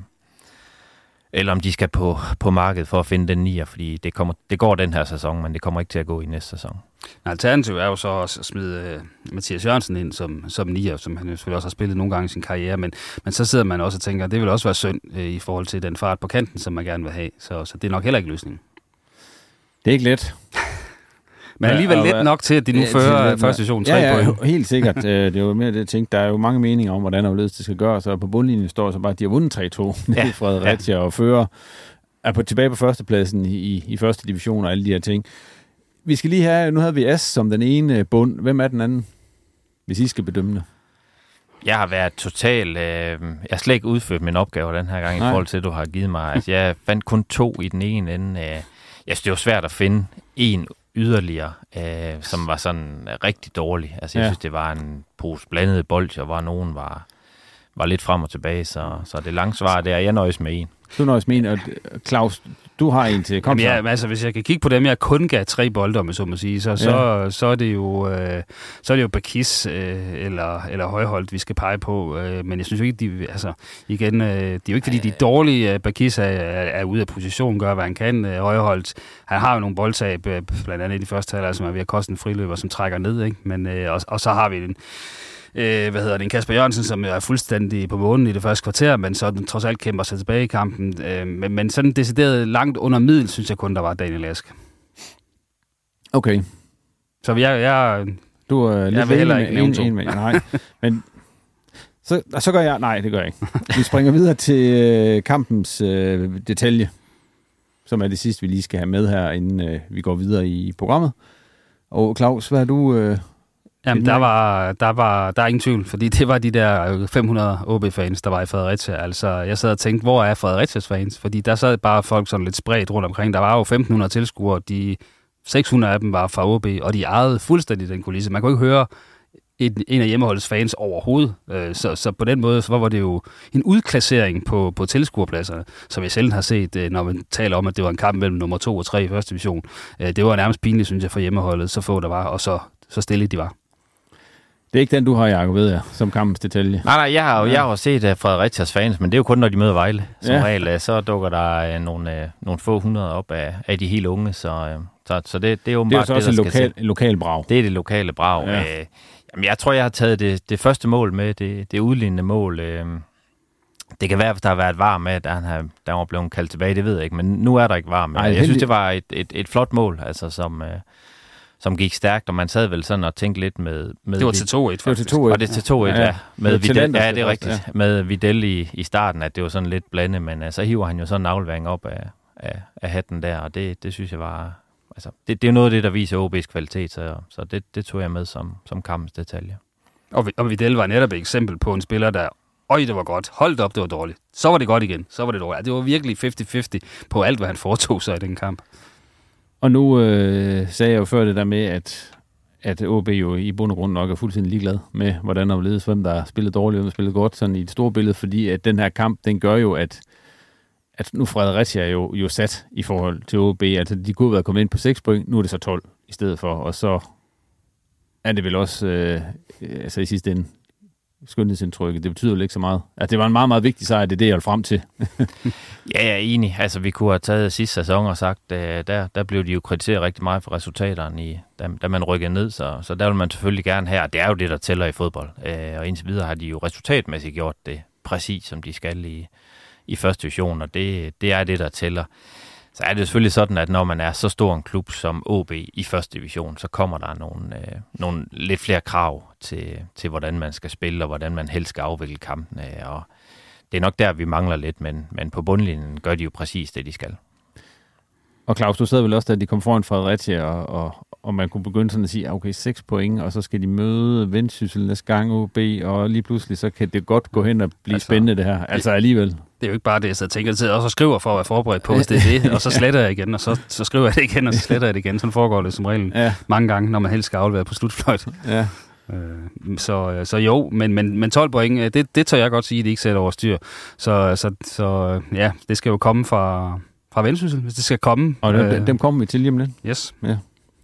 eller om de skal på, på markedet for at finde den nier, fordi det, kommer, det går den her sæson, men det kommer ikke til at gå i næste sæson. Alternativ er jo så også at smide uh, Mathias Jørgensen ind som, som nier, som han selvfølgelig også har spillet nogle gange i sin karriere, men, men så sidder man også og tænker, at det vil også være synd uh, i forhold til den fart på kanten, som man gerne vil have, så, så det er nok heller ikke løsningen. Det er ikke let. Men alligevel ja, let nok til, at de nu ja, fører første division tre ja, ja, point. Helt sikkert. Det er jo mere det, jeg tænkte. Der er jo mange meninger om, hvordan og det skal gøres, og på bundlinjen står så bare, at de har vundet tre to ja. i Fredericia, ja. og fører er på, tilbage på førstepladsen i, i første division og alle de her ting. Vi skal lige have, nu havde vi S som den ene bund. Hvem er den anden, hvis I skal bedømme det? Jeg har været total... Øh, jeg har slet ikke udført min opgave den her gang, Nej. i forhold til, at du har givet mig. Altså, jeg fandt kun to i den ene ende. Øh, jeg synes, det var svært at finde en yderligere, øh, som var sådan rigtig dårlig. Altså, jeg ja. synes, det var en pose blandede bolcher, hvor nogen var, var lidt frem og tilbage, så, så det lange svar der, jeg nøjes med en. Du nøjes med en, og Claus, du har en til. Kom Jamen, ja, altså, hvis jeg kan kigge på dem, jeg kun gav tre bolde, om jeg så må sige, så, ja. så, så, er det jo, øh, så er det jo Bakis øh, eller, eller Højholdt, vi skal pege på. Øh, men jeg synes jo ikke, de, altså, igen, øh, det er jo ikke, fordi de er dårlige. Bakis er, er, er ude af position, gør, hvad han kan. Øh, Højholdt, han har jo nogle boldtab, øh, blandt andet i de første halvleg, som er ved at koste en friløber, som trækker ned, ikke? Men, øh, og, og så har vi en Øh, hvad hedder det, en Kasper Jørgensen, som er fuldstændig på månen i det første kvarter, men så den trods alt kæmper sig tilbage i kampen. Øh, men, men sådan decideret langt under middel, synes jeg kun, der var Daniel Ask. Okay. Så jeg... jeg du er lidt heller ikke en, en med. Nej, men så, så gør jeg... Nej, det gør jeg ikke. Vi springer videre til øh, kampens øh, detalje, som er det sidste, vi lige skal have med her, inden øh, vi går videre i programmet. Og Claus, hvad er du... Øh, Jamen, der var, der var der er ingen tvivl, fordi det var de der fem hundrede O B-fans, der var i Fredericia. Altså, jeg sad og tænkte, hvor er Fredericias fans? Fordi der sad bare folk sådan lidt spredt rundt omkring. Der var jo femten hundrede tilskuere, de seks hundrede af dem var fra O B, og de ejede fuldstændig den kulisse. Man kunne ikke høre en, en af hjemmeholdets fans overhovedet. Så, så på den måde så var det jo en udklassering på, på tilskuerpladserne, som jeg sjældent har set, når man taler om, at det var en kamp mellem nummer to og tre i første division. Det var nærmest pinligt, synes jeg, for hjemmeholdet, så få der var, og så, så stille de var. Det er ikke den, du har, Jacob, ved jeg, som kampens detalje. Nej, nej, jeg har jo ja. jeg har set uh, Fredericias fans, men det er jo kun, når de møder Vejle. Som ja. regel, uh, så dukker der uh, nogle, uh, nogle få hundrede op af, af de helt unge, så, uh, så, så det, det er jo det er så også det, et lokal, lokal brag. Det er det lokale brag. Ja. Uh, jamen, jeg tror, jeg har taget det, det første mål med, det, det udlignende mål. Uh, det kan være, at der har været varm med, at han har, der var blevet kaldt tilbage, det ved jeg ikke, men nu er der ikke varm med. Jeg heldig... synes, det var et, et, et flot mål, altså som... Uh, som gik stærkt, og man sad vel sådan og tænkte lidt med... med det var til to et, faktisk. Det var til to et. Og det til to et, ja. ja. Med Vidal, ja, det er rigtigt. Ja. Med Vidal i, i starten, at det var sådan lidt blandet, men uh, så hiver han jo sådan en aflevering op af, af, af hatten der, og det, det synes jeg var... Altså, det, det er jo noget af det, der viser O B's kvalitet, så, så det, det tog jeg med som, som kampens detalje. Og, og Vidal var netop et eksempel på en spiller, der... Øj, det var godt. Holdt op, det var dårligt. Så var det godt igen. Så var det dårligt. Det var virkelig halvtreds halvtreds på alt, hvad han foretog sig i den kamp. Og nu øh, sagde jeg jo før det der med, at, at O B jo i bund og grund nok er fuldstændig ligeglad med, hvordan der ledes, hvem der spiller dårligt, hvem der spiller godt, sådan i et stort billede, fordi at den her kamp, den gør jo, at, at nu Fredericia er jo, jo sat i forhold til O B. Altså, de kunne være kommet ind på seks point, nu er det så tolv i stedet for, og så er det vel også, øh, altså i sidste ende, skønhedsindtrykket. Det betyder jo ikke så meget. Altså, det var en meget, meget vigtig sejr, det er det, jeg vil frem til. Ja, jeg er enig. Altså, vi kunne have taget sidste sæson og sagt, at der, der blev de jo kritiseret rigtig meget for resultaterne, i, da, da man rykkede ned, så, så der vil man selvfølgelig gerne have, og det er jo det, der tæller i fodbold. Øh, og indtil videre har de jo resultatmæssigt gjort det præcis, som de skal i, i første division, og det, det er det, der tæller. så er det selvfølgelig sådan, at når man er så stor en klub som O B i første division, så kommer der nogle, øh, nogle lidt flere krav til, til, hvordan man skal spille, og hvordan man helst skal afvikle kampene. Og det er nok der, vi mangler lidt, men, men på bundlinjen gør de jo præcis det, de skal. Og Claus, du sad vel også, da de kom foran Fredericia, og, og, og man kunne begynde sådan at sige, okay, seks point, og så skal de møde Vendsyssel næste gang O B, og lige pludselig, så kan det godt gå hen og blive altså, spændende det her. Altså alligevel. Det er jo ikke bare det, så jeg tænker til, og så skriver for at være forberedt på, hvis det er det, og så sletter jeg igen, og så, så skriver jeg det igen, og så sletter jeg det igen. Sådan foregår det som regel ja. mange gange, når man helst skal aflevere på slutfløjt. Ja. Øh, så, så jo, men, men, men tolv point, det, det tør jeg godt sige, at de ikke sætter over styr. Så, så, så ja, det skal jo komme fra... Fra Vendsyssel, hvis det skal komme. Og dem, øh, dem kommer vi til lige om lidt. Yes. Ja.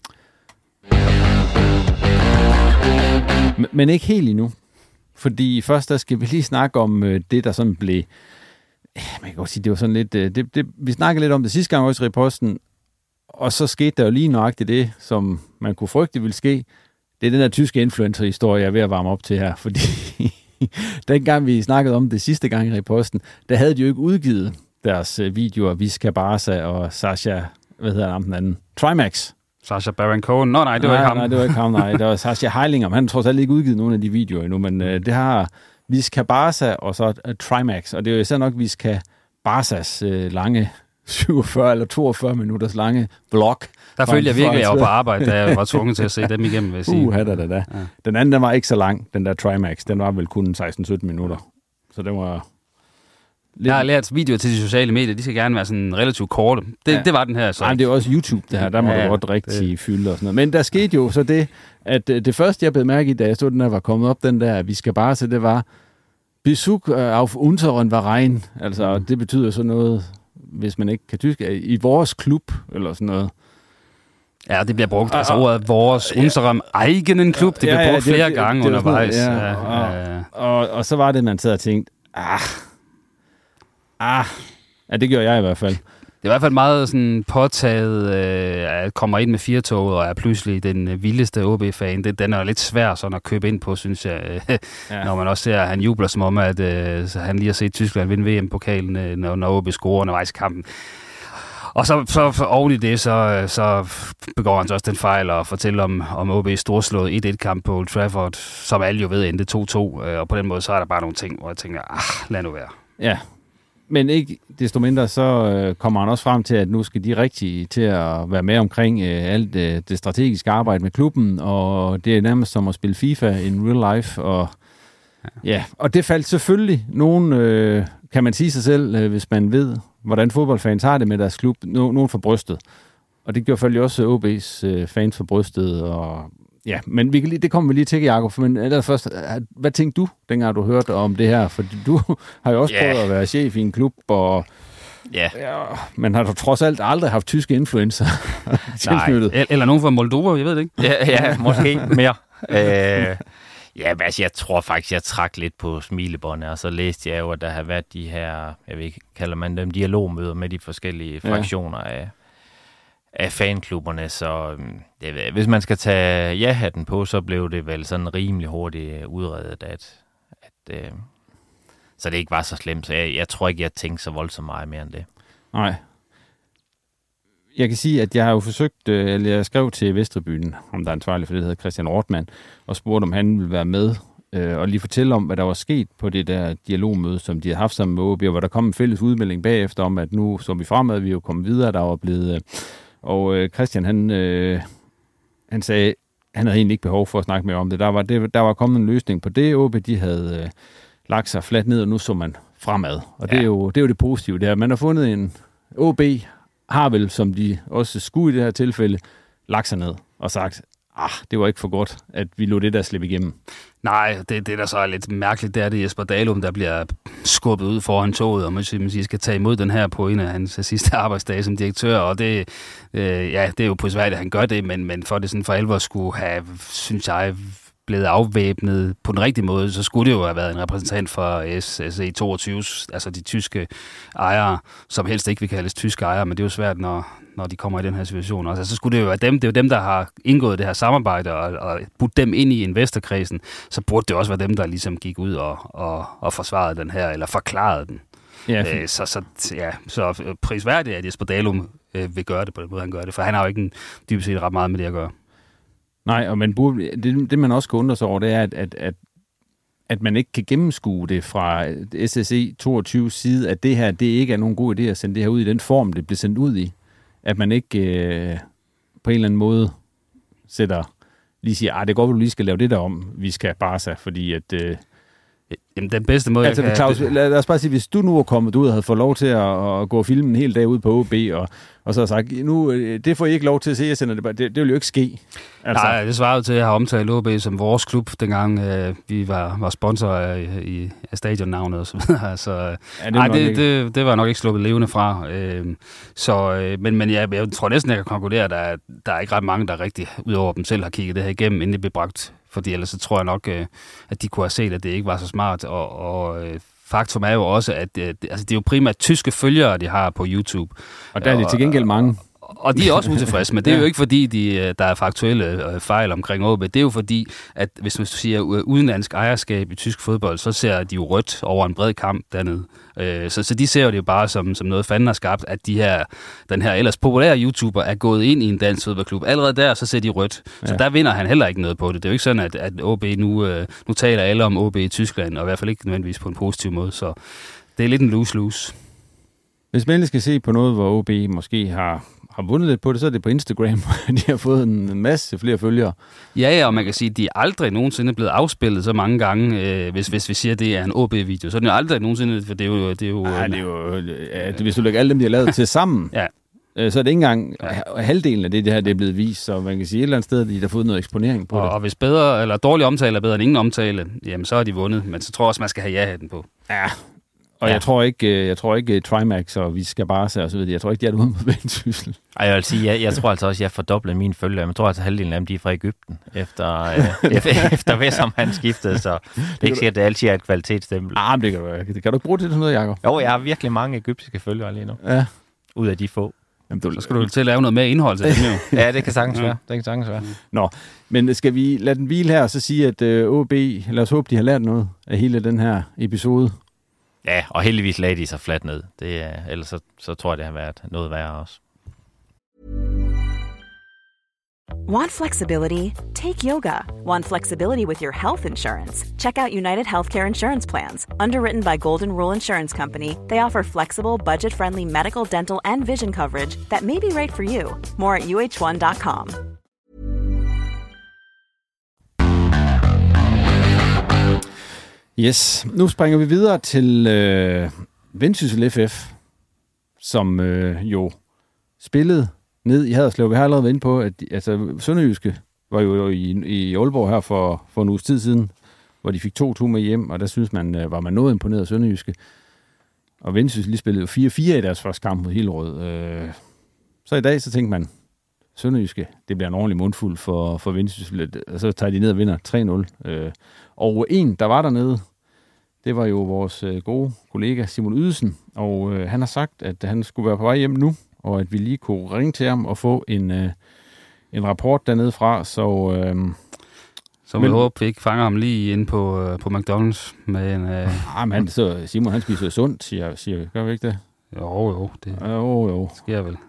Men, men ikke helt endnu. Fordi først der skal vi lige snakke om øh, det, der sådan blev... Man kan godt sige, det var sådan lidt... Øh, det, det, vi snakkede lidt om det sidste gang også i Reposten, og så skete der jo lige nøjagtigt det, som man kunne frygte ville ske. Det er den der tyske influencer-historie, jeg er ved at varme op til her. Fordi dengang vi snakkede om det sidste gang i Reposten, der havde de jo ikke udgivet deres videoer, Visca Barca og Sasha, hvad hedder han den anden? Trimax. Sasha Baron Cohen. Nå nej, det var nej, ikke ham. Nej, det var ikke ham, nej. Det var Sasha Heilinger. Han har trods alt ikke udgivet nogen af de videoer endnu, men øh, det har Visca Barca og så uh, Trimax, og det er jo især nok Visca Barcas øh, lange syvogfyrre eller toogfyrre minutters lange vlog. Der følte jeg virkelig, at jeg var på arbejde, da jeg var tvunget til at se dem igennem, vil jeg sige. Uh, da, da, da. Ja. Den anden, den var ikke så lang, den der Trimax. Den var vel kun seksten sytten minutter. Så den var... Lidt... Jeg har lært videoer til de sociale medier, de skal gerne være sådan relativt korte. Det, ja. det var den her så. Nej, det er også YouTube, det her. Der må ja, du godt rigtig det... fylde og sådan noget. Men der skete jo så det, at det første, jeg blev mærke i, da jeg stod den der, var kommet op, den der, vi skal bare se, det var Besuch auf unseren Verein. Altså, mm. det betyder så noget, hvis man ikke kan tysk, i vores klub, eller sådan noget. Ja, det bliver brugt. Altså ordet vores, ja, unseren eigenen klub, det bliver ja, ja, brugt det, flere det, gange det, det undervejs. Ja, ja, og, ja. Og, og, og så var det, man sad og tænkte, ah, Ah, ja, det gjorde jeg i hvert fald. Det er i hvert fald meget sådan påtaget, øh, at kommer ind med firetoget og er pludselig den øh, vildeste O B-fan. Det, den er lidt svær sådan at købe ind på, synes jeg. Øh, ja. Når man også ser, at han jubler som om, at øh, så han lige har set Tyskland vinde V M-pokalen, øh, når, når O B scorer undervejs i kampen. Og så, så oven i det, så, så begår han så også den fejl og fortæller om, om O B's storslået et et-kamp på Old Trafford, som alle jo ved endte to to. Øh, og på den måde, så er der bare nogle ting, hvor jeg tænker, ah, lad nu være. Ja. Men ikke desto mindre, så øh, kommer han også frem til, at nu skal de rigtig til at være med omkring øh, alt øh, det strategiske arbejde med klubben, og det er nærmest som at spille FIFA in real life. Og, ja, og det faldt selvfølgelig nogen, øh, kan man sige sig selv, øh, hvis man ved, hvordan fodboldfans har det med deres klub, no, nogen for brystet. Og det gjorde selvfølgelig også O B's øh, fans for brystet, og ja, men vi kan lige, det kommer vi lige til, Jacob. Men allerførst, hvad tænkte du, dengang du hørte om det her? For du har jo også yeah. prøvet at være chef i en klub, og yeah. ja, men har du trods alt aldrig haft tyske influencer tilknyttet? Nej, eller nogen fra Moldova, jeg ved det ikke. Ja, ja måske mere. øh, ja, men altså, jeg tror faktisk, jeg trak lidt på smilebåndet, og så læste jeg jo, at der har været de her, jeg ved ikke, kalder man dem, dialogmøder med de forskellige fraktioner ja. af af fanklubberne, så det, hvis man skal tage ja-hatten på, så blev det vel sådan rimelig hurtigt udredet, at, at øh, så det ikke var så slemt. Så jeg, jeg tror ikke, jeg tænkte så voldsomt meget mere end det. Nej. Jeg kan sige, at jeg har jo forsøgt, eller jeg skrev til Vestrebyen, om der er ansvarlig for det, der hedder Christian Ortmann, og spurgte, om han ville være med, øh, og lige fortælle om, hvad der var sket på det der dialogmøde, som de havde haft sammen med O B, og hvor der kom en fælles udmelding bagefter om, at nu så vi fremad, vi er jo kommet videre, der var blevet... Øh, Og øh, Christian, han, øh, han sagde, han havde egentlig ikke behov for at snakke mere om det. Der var, det, der var kommet en løsning på det. O B, de havde øh, lagt sig fladt ned, og nu så man fremad. Og ja. det, er jo, det er jo det positive der. Man har fundet en... O B har vel, som de også skulle i det her tilfælde, lagt sig ned og sagt, ah, det var ikke for godt, at vi lod det der slippe igennem. Nej, det, det der så er lidt mærkeligt, det er det Jesper Dalum, der bliver skubbet ud foran toget, og man siger, skal tage imod den her på en af hans sidste arbejdsdage som direktør, og det, øh, ja, det er jo prisværdigt, at han gør det, men, men for det sådan for alvor skulle have, synes jeg, blevet afvæbnet på den rigtige måde, så skulle det jo have været en repræsentant for S C toogtyve, altså de tyske ejere, som helst ikke vil kaldes tyske ejere, men det er jo svært, når, når de kommer i den her situation. Altså, så skulle det jo være dem, det er jo dem, der har indgået det her samarbejde og, og budt dem ind i investorkredsen, så burde det også være dem, der ligesom gik ud og, og, og forsvarede den her, eller forklarede den. Ja. Æ, så, så, ja, så prisværdigt, at Jesper Dalum øh, vil gøre det på den måde, han gør det. For han har jo ikke en, dybest set ret meget med det at gøre. Nej, og man burde, det, det man også kan undre sig over, det er, at, at, at, at man ikke kan gennemskue det fra S S E toogtyve side, at det her, det ikke er nogen god idé at sende det her ud i den form, det bliver sendt ud i. At man ikke øh, på en eller anden måde sætter, lige siger, ah, det går godt, du lige skal lave det der om, vi skal bare sig, fordi at... Øh, Jamen, den bedste måde, altså, jeg kan... Claus, lad, lad os bare sige, hvis du nu var kommet ud og havde fået lov til at, at gå og filme en hel dag ud på O B, og, og så har sagt, nu, det får I ikke lov til at se, jeg sender det bare. Det, det vil jo ikke ske. Altså. Nej, det svarede til, at jeg har omtalt O B som vores klub, dengang øh, vi var, var sponsor af, i, af stadionnavnet og så videre. Så, ja, det, nej, det, det, det var nok ikke sluppet levende fra. Øh, så, øh, men men jeg, jeg tror næsten, jeg kan konkludere, at der, der er ikke ret mange, der rigtig, udover dem selv, har kigget det her igennem, inden det blev bragt. Fordi ellers så tror jeg nok, at de kunne have set, at det ikke var så smart. Og, og faktum er jo også, at altså, det er jo primært tyske følgere, de har på YouTube. Og der er det til gengæld mange. Og de er også utilfredse, men det er jo ikke fordi, de, der er faktuelle fejl omkring O B. Det er jo fordi, at hvis man siger udenlandsk ejerskab i tysk fodbold, så ser de jo rødt over en bred kamp dernede. Så, så de ser jo det jo bare som, som noget fanden har skabt, at de her, den her ellers populære YouTuber er gået ind i en dansk fodboldklub. Allerede der, så ser de rødt. Så ja. Der vinder han heller ikke noget på det. Det er jo ikke sådan, at, at O B nu, nu taler alle om O B i Tyskland, og i hvert fald ikke nødvendigvis på en positiv måde. Så det er lidt en lose-lose. Hvis man skal se på noget, hvor O B måske har... har vundet lidt på det, så er det på Instagram. De har fået en masse flere følgere. Ja, ja, og man kan sige, at de er aldrig nogensinde blevet afspillet så mange gange, øh, hvis, hvis vi siger, at det er en O B-video. Så er det jo aldrig nogensinde, for det er jo... Det er jo, Ej, det er jo ja, hvis du lægger alle dem, de har lavet til sammen, ja. øh, så er det ikke engang ja. halvdelen af det, det her det er blevet vist. Så man kan sige, et eller andet sted, at de har fået noget eksponering på og, det. Og hvis bedre, eller dårlig omtale er bedre end ingen omtale, jamen så er de vundet. Men så tror jeg også, man skal have ja-hatten på. Ja. Og ja. jeg tror ikke, jeg tror ikke Trimax og vi skal bare se og så videre. Jeg tror ikke, de er ude med Vendsyssel. Ej, jeg vil sige, jeg, jeg tror altså også, jeg fordoblede mine følgere. Jeg tror altså, halvdelen af dem, de er fra Egypten, efter, øh, efter, efter Vesam han skiftede, så det er ikke sikkert, at det altid er et kvalitetsstempel. Ah, men det kan, du, det kan du ikke bruge til sådan noget, Jacob? Jo, jeg har virkelig mange egyptiske følgere lige nu. Ja. Ud af de få. Jamen, du, så skal du til at lave noget mere indhold til dem jo. Ja, det kan sagtens være. Det kan sagtens være. Nå, men skal vi lade den hvile her og så sige, at uh, O B, lad os håbe, de har lært noget af hele den her episode. Ja, og heldigvis lagde de sig fladt ned. Det er, ellers så, så tror jeg, det har været noget værre også. Want flexibility? Take yoga. Want flexibility with your health insurance? Check out United Healthcare Insurance Plans. Underwritten by Golden Rule Insurance Company, they offer flexible, budget-friendly medical, dental, and vision coverage that may be right for you. More at U H one dot com. Yes, nu springer vi videre til øh, Vendsyssel F F, som øh, jo spillede ned i Haderslev. Vi har allerede været inde på, at altså, Sønderjyske var jo i, i Aalborg her for, for en uges tid siden, hvor de fik to to med hjem, og der synes man, øh, var man noget imponeret af Sønderjyske. Og Vendsyssel lige spillede jo fire fire i deres første kamp mod Hillerød. Øh, så i dag, så tænkte man, Sønderjyske, det bliver en ordentlig mundfuld for, for Vendsyssel, og så tager de ned og vinder tre nul. Øh, og en, der var dernede, det var jo vores øh, gode kollega Simon Ydesen, og øh, han har sagt, at han skulle være på vej hjem nu, og at vi lige kunne ringe til ham og få en, øh, en rapport dernede fra, så... Øh, så vi håber, vi ikke fanger ham lige inde på, øh, på McDonald's med en... Øh... Ah, men han, så Simon, han spiser sundt, siger, siger gør vi ikke det? Jo, jo, det jo, jo. sker vel.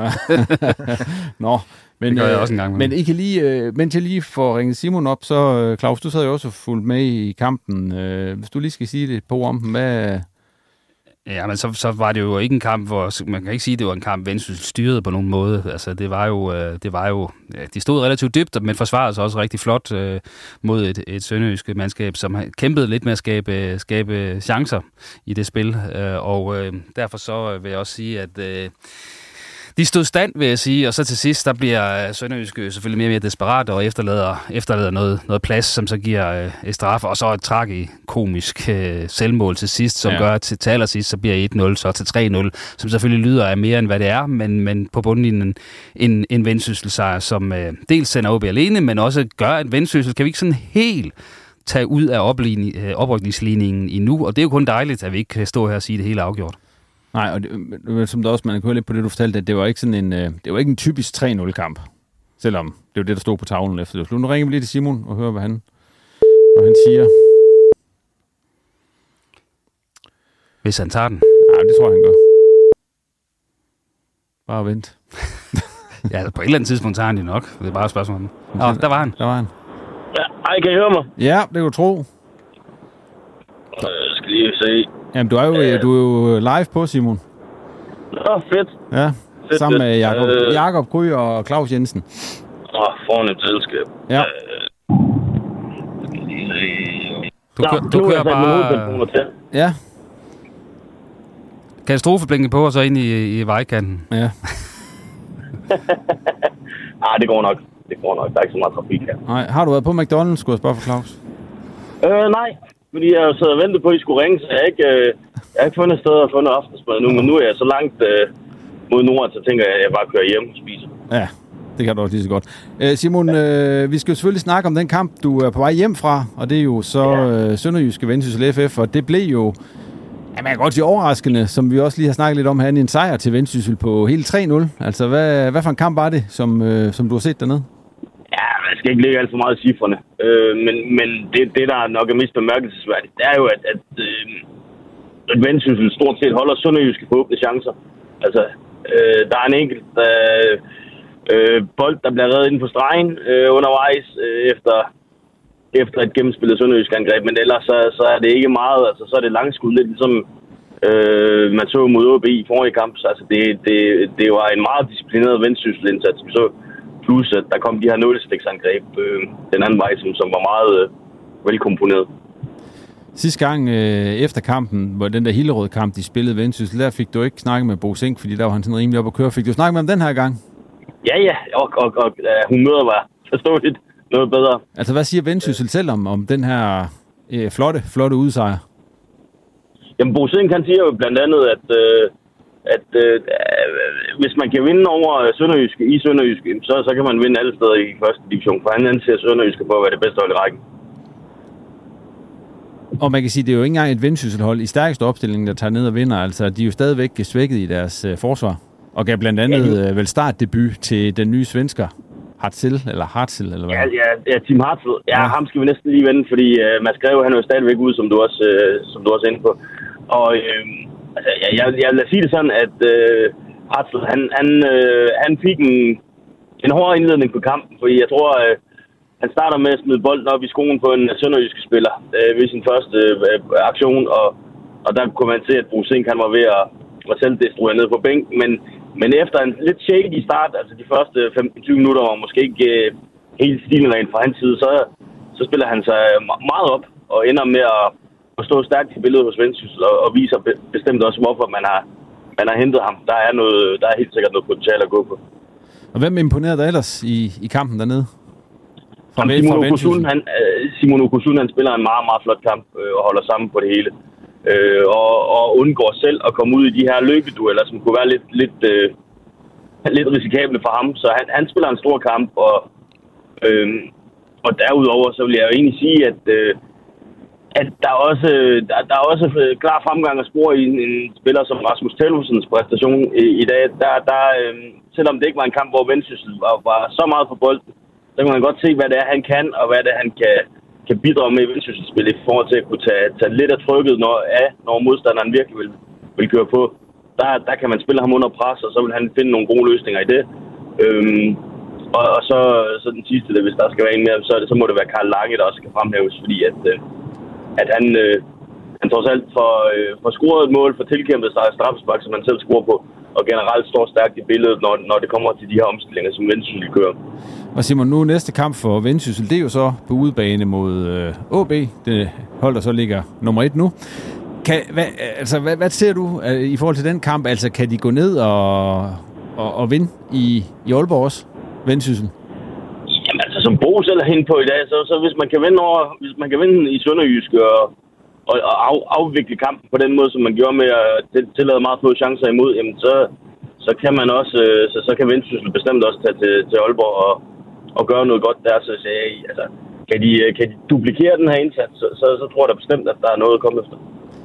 Nå, men, det gør jeg også en gang. Men I kan lige, øh, mens jeg lige får ringet Simon op, så øh, Claus, du sad jo også fuldt med i kampen. Øh, hvis du lige skal sige lidt på om den, hvad... Ja, men så, så var det jo ikke en kamp, hvor man kan ikke sige, at det var en kamp, Vendsyssel styrede på nogen måde. Altså, det var jo, det var jo ja, de stod relativt dybt, men forsvarede sig også rigtig flot øh, mod et, et sønderjyske mandskab, som kæmpede lidt med at skabe, skabe chancer i det spil. Øh, og øh, derfor så vil jeg også sige, at øh, de stod stand, vil jeg sige, og så til sidst, der bliver Sønderjyske selvfølgelig mere og mere desperat og efterlader, efterlader noget, noget plads, som så giver øh, straffe, og så et tragikomisk øh, selvmål til sidst, som ja. gør til, til allersidst, så bliver et nul, så til tre nul, som selvfølgelig lyder af mere end hvad det er, men, men på bundlinjen en, en Vendsyssel-sejr, som øh, dels sender O B alene, men også gør, at Vendsyssel kan vi ikke sådan helt tage ud af oprykningsligningen endnu, og det er jo kun dejligt, at vi ikke kan stå her og sige det hele afgjort. Nej, og det, som der også, man kan høre lidt på det, du fortalte, at det var ikke sådan en, det var ikke en typisk tre nul kamp, selvom det var det, der stod på tavlen efter det. Så nu ringer vi lige til Simon og hører, hvad han, hvad han siger. Hvis han tager den. Ja, det tror jeg, han gør. Bare vent. Ja, altså på et eller andet tidspunkt tager han det nok. Det er bare et spørgsmål. Nå, der var han. Der var han. Ja, hej, kan I høre mig? Ja, det kan du tro. Jeg skal lige se. Jamen, du er jo, øh. du er jo live på, Simon. Nå, fedt. Ja, fedt, sammen med Jakob, øh. Jakob Gry og Claus Jensen. Åh, fornemt selskab. Ja. Øh. Du, kø- du kører bare... Ja. Katastrofeblinken på, og så ind i, i vejkanten. Ja. ah, det går nok. Det går nok. Der er ikke så meget trafik her. Nej, har du været på McDonald's, skulle jeg spørge for Claus? Øh, nej. Fordi jeg har siddet og ventet på, at I skulle ringe, så jeg har ikke, øh, jeg har ikke fundet et sted at få noget aftensmad nu. Men nu er jeg så langt øh, mod nord, så tænker jeg, at jeg bare kører hjem og spiser. Ja, det kan du også lige så godt. Øh, Simon, øh, vi skal jo selvfølgelig snakke om den kamp, du er på vej hjem fra. Og det er jo så øh, Sønderjyske Vendsyssel F F, og det blev jo... Ja, man kan godt sige overraskende, som vi også lige har snakket lidt om her, en sejr til Vendsyssel på hele tre nul. Altså, hvad, hvad for en kamp var det, som, øh, som du har set dernede? Ja, man skal ikke lægge alt for meget i cifrene. Øh, men men det, det, der nok er mest bemærkelsesværdigt, det er jo, at, at, øh, at Vendsyssel stort set holder Sønderjyske på åbne chancer. Altså, øh, der er en enkelt øh, øh, bold, der bliver reddet inde på stregen øh, undervejs øh, efter... efter et gennemspillet sønderjysk angreb, men ellers så, så er det ikke meget, altså så er det langskud, lidt ligesom øh, man så mod O B i forrige kamp, så altså det, det, det var en meget disciplineret Vendsyssel-indsats, vi så plus at der kom de her nålestiksangreb øh, den anden vej, som, som var meget øh, velkomponeret. Sidste gang øh, efter kampen, hvor den der Hillerød-kamp, de spillede Vendsyssel, der fik du ikke snakket med Bo Sink, fordi der var han sådan rimelig op at køre. Fik du snakket med ham den her gang? Ja, ja, og, og, og uh, humøret var forståeligt noget bedre. Altså, hvad siger Vendsyssel selv om, om den her øh, flotte, flotte udsejr? Jamen, Bo Sink, han siger jo blandt andet, at, øh, at øh, hvis man kan vinde over Sønderjyske i Sønderjyske, så, så kan man vinde alle steder i første division, for han anser Sønderjyske på at være det bedste hold i rækken. Og man kan sige, det er jo ikke engang et Vendsyssel-hold i stærkeste opstilling, der tager ned og vinder. Altså, de er jo stadigvæk svækket i deres øh, forsvar, og gav blandt andet øh, vel startdebut til den nye svensker, Hartzell, eller Hartzell, eller hvad? Ja, ja, ja Tim Hartzell. Ja, ja, ham skal vi næsten lige vende, fordi uh, Mads Greve, han er jo stadigvæk ude, som du også, uh, som du også er inde på. Og uh, altså, jeg, jeg, jeg vil sige det sådan, at uh, Hartzell, han, han, uh, han fik en, en hård indledning på kampen, fordi jeg tror, uh, han starter med at smide bolden op i skoen på en sønderjyske spiller uh, ved sin første uh, aktion, og, og der kunne man se, at Bo Sink, han var ved at, at selv destruere ned på bænken, men Men efter en lidt shaky start, altså de første femten til tyve minutter, var måske ikke uh, helt stilrent fra hans side, så, så spiller han sig meget op og ender med at, at stå stærkt i billedet hos Vendsyssel og, og viser be, bestemt også, hvorfor man har, man har hentet ham. Der er, noget, der er helt sikkert noget potentiale at gå på. Og hvem imponerede dig ellers i, i kampen dernede? Fra Jamen, Simon, Okusun, han, uh, Simon Okusun, han spiller en meget, meget flot kamp uh, og holder sammen på det hele. Øh, og, og undgår selv at komme ud i de her løbedueller, som kunne være lidt, lidt, øh, lidt risikable for ham. Så han, han spiller en stor kamp, og, øh, og derudover så vil jeg jo egentlig sige, at, øh, at der, er også, der, der er også klar fremgang at spore i en, en spiller som Rasmus Tellefsens præstation i, i dag. Der, der, øh, selvom det ikke var en kamp, hvor Vendsyssel var, var så meget på bolden, så kan man godt se, hvad det er, han kan, og hvad det er, han kan kan bidrage med i Vendsyssel-spil i forhold til at kunne tage, tage lidt af trykket når, af, når modstanderen virkelig vil, vil køre på. Der, der kan man spille ham under pres, og så vil han finde nogle gode løsninger i det. Øhm, og, og så, så den sidste, hvis der skal være en mere, så, så må det være Karl Lange, der også skal fremhæves, fordi at, øh, at han, øh, han trods alt får, øh, får scoret et mål, for tilkæmpet sig af straffespark, som han selv scorer på, og generelt står stærkt i billedet, når, når det kommer til de her omstillinger, som Vendsyssel kører. Og Simon, nu næste kamp for Vendsyssel, det er jo så på udebane mod øh, O B. Det hold, der så ligger nummer et nu. Kan, hvad, altså, hvad, hvad ser du uh, i forhold til den kamp? Altså, kan de gå ned og, og, og vinde i, i Aalborg også, Vendsyssel? Jamen altså, som Bo selv er henne på i dag, så, så hvis man kan vinde over, hvis man kan vinde i Sønderjysk og, og, og af, afvikle kampen på den måde, som man gjorde med at tillade meget få chancer imod, jamen så, så kan man også, så, så kan Vendsyssel bestemt også tage til, til Aalborg og og gøre noget godt der, så jeg, altså, kan de, kan de duplikere den her indsats, så, så, så tror jeg da bestemt, at der er noget at komme efter.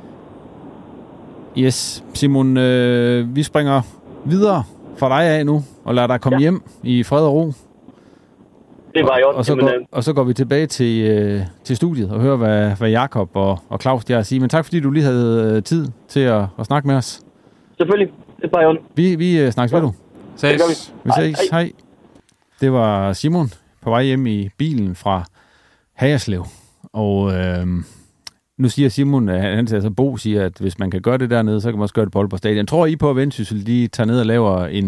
Yes, Simon, øh, vi springer videre fra dig af nu, og lader dig komme ja. hjem i fred og ro. Det var jo også. Og så, går, og så går vi tilbage til, øh, til studiet og hører, hvad, hvad Jakob og, og Claus de har at sige. Men tak, fordi du lige havde tid til at, at snakke med os. Selvfølgelig, det var jo. Vi, vi øh, snakkes ja. ved du. Ses. Vi ses. Hej. Hej. Det var Simon på vej hjem i bilen fra Hagerslev. Og øh, nu siger Simon, at han, altså Bo siger, at hvis man kan gøre det dernede, så kan man også gøre det på Aalborg Stadion. Tror I på, at Vendsyssel, de tager ned og laver en,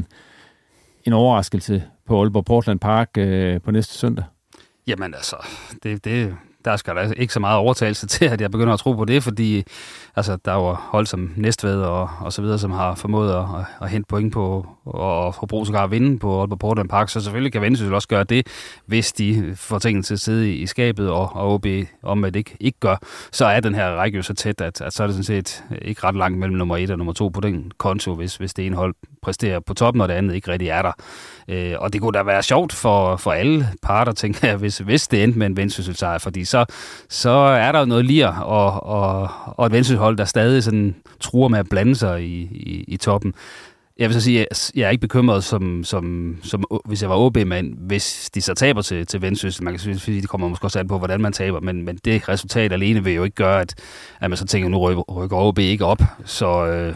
en overraskelse på Aalborg Portland Park øh, på næste søndag? Jamen altså, det, det, der skal der ikke så meget overtagelse til, at jeg begynder at tro på det, fordi altså, der er jo hold som Næstved og, og så videre, som har formået at, at, at hente point på og Hobro sågar at vinde på Aalborg Portland Park, så selvfølgelig kan Vendsyssel også gøre det, hvis de får tingene til at sidde i, i skabet, og, og O B om at det ikke, ikke gør, så er den her række jo så tæt, at, at så er det sådan set ikke ret langt mellem nummer et og nummer to på den konto, hvis, hvis det ene hold præsterer på toppen, og det andet ikke rigtig er der. Øh, og det kunne da være sjovt for, for alle parter, tænker jeg, hvis, hvis det endte med en Vendsyssel-sejr, fordi så, så er der jo noget lir, og, og, og et Vendsyssel-hold, der stadig sådan truer med at blande sig i, i, i toppen. Jeg vil så sige, at jeg er ikke bekymret, som, som, som hvis jeg var O B-mand, hvis de så taber til, til Vendsyssel. Man kan sige, fordi de kommer måske også an på, hvordan man taber, men, men det resultat alene vil jo ikke gøre, at, at man så tænker, nu rykker, rykker O B ikke op. Så, øh,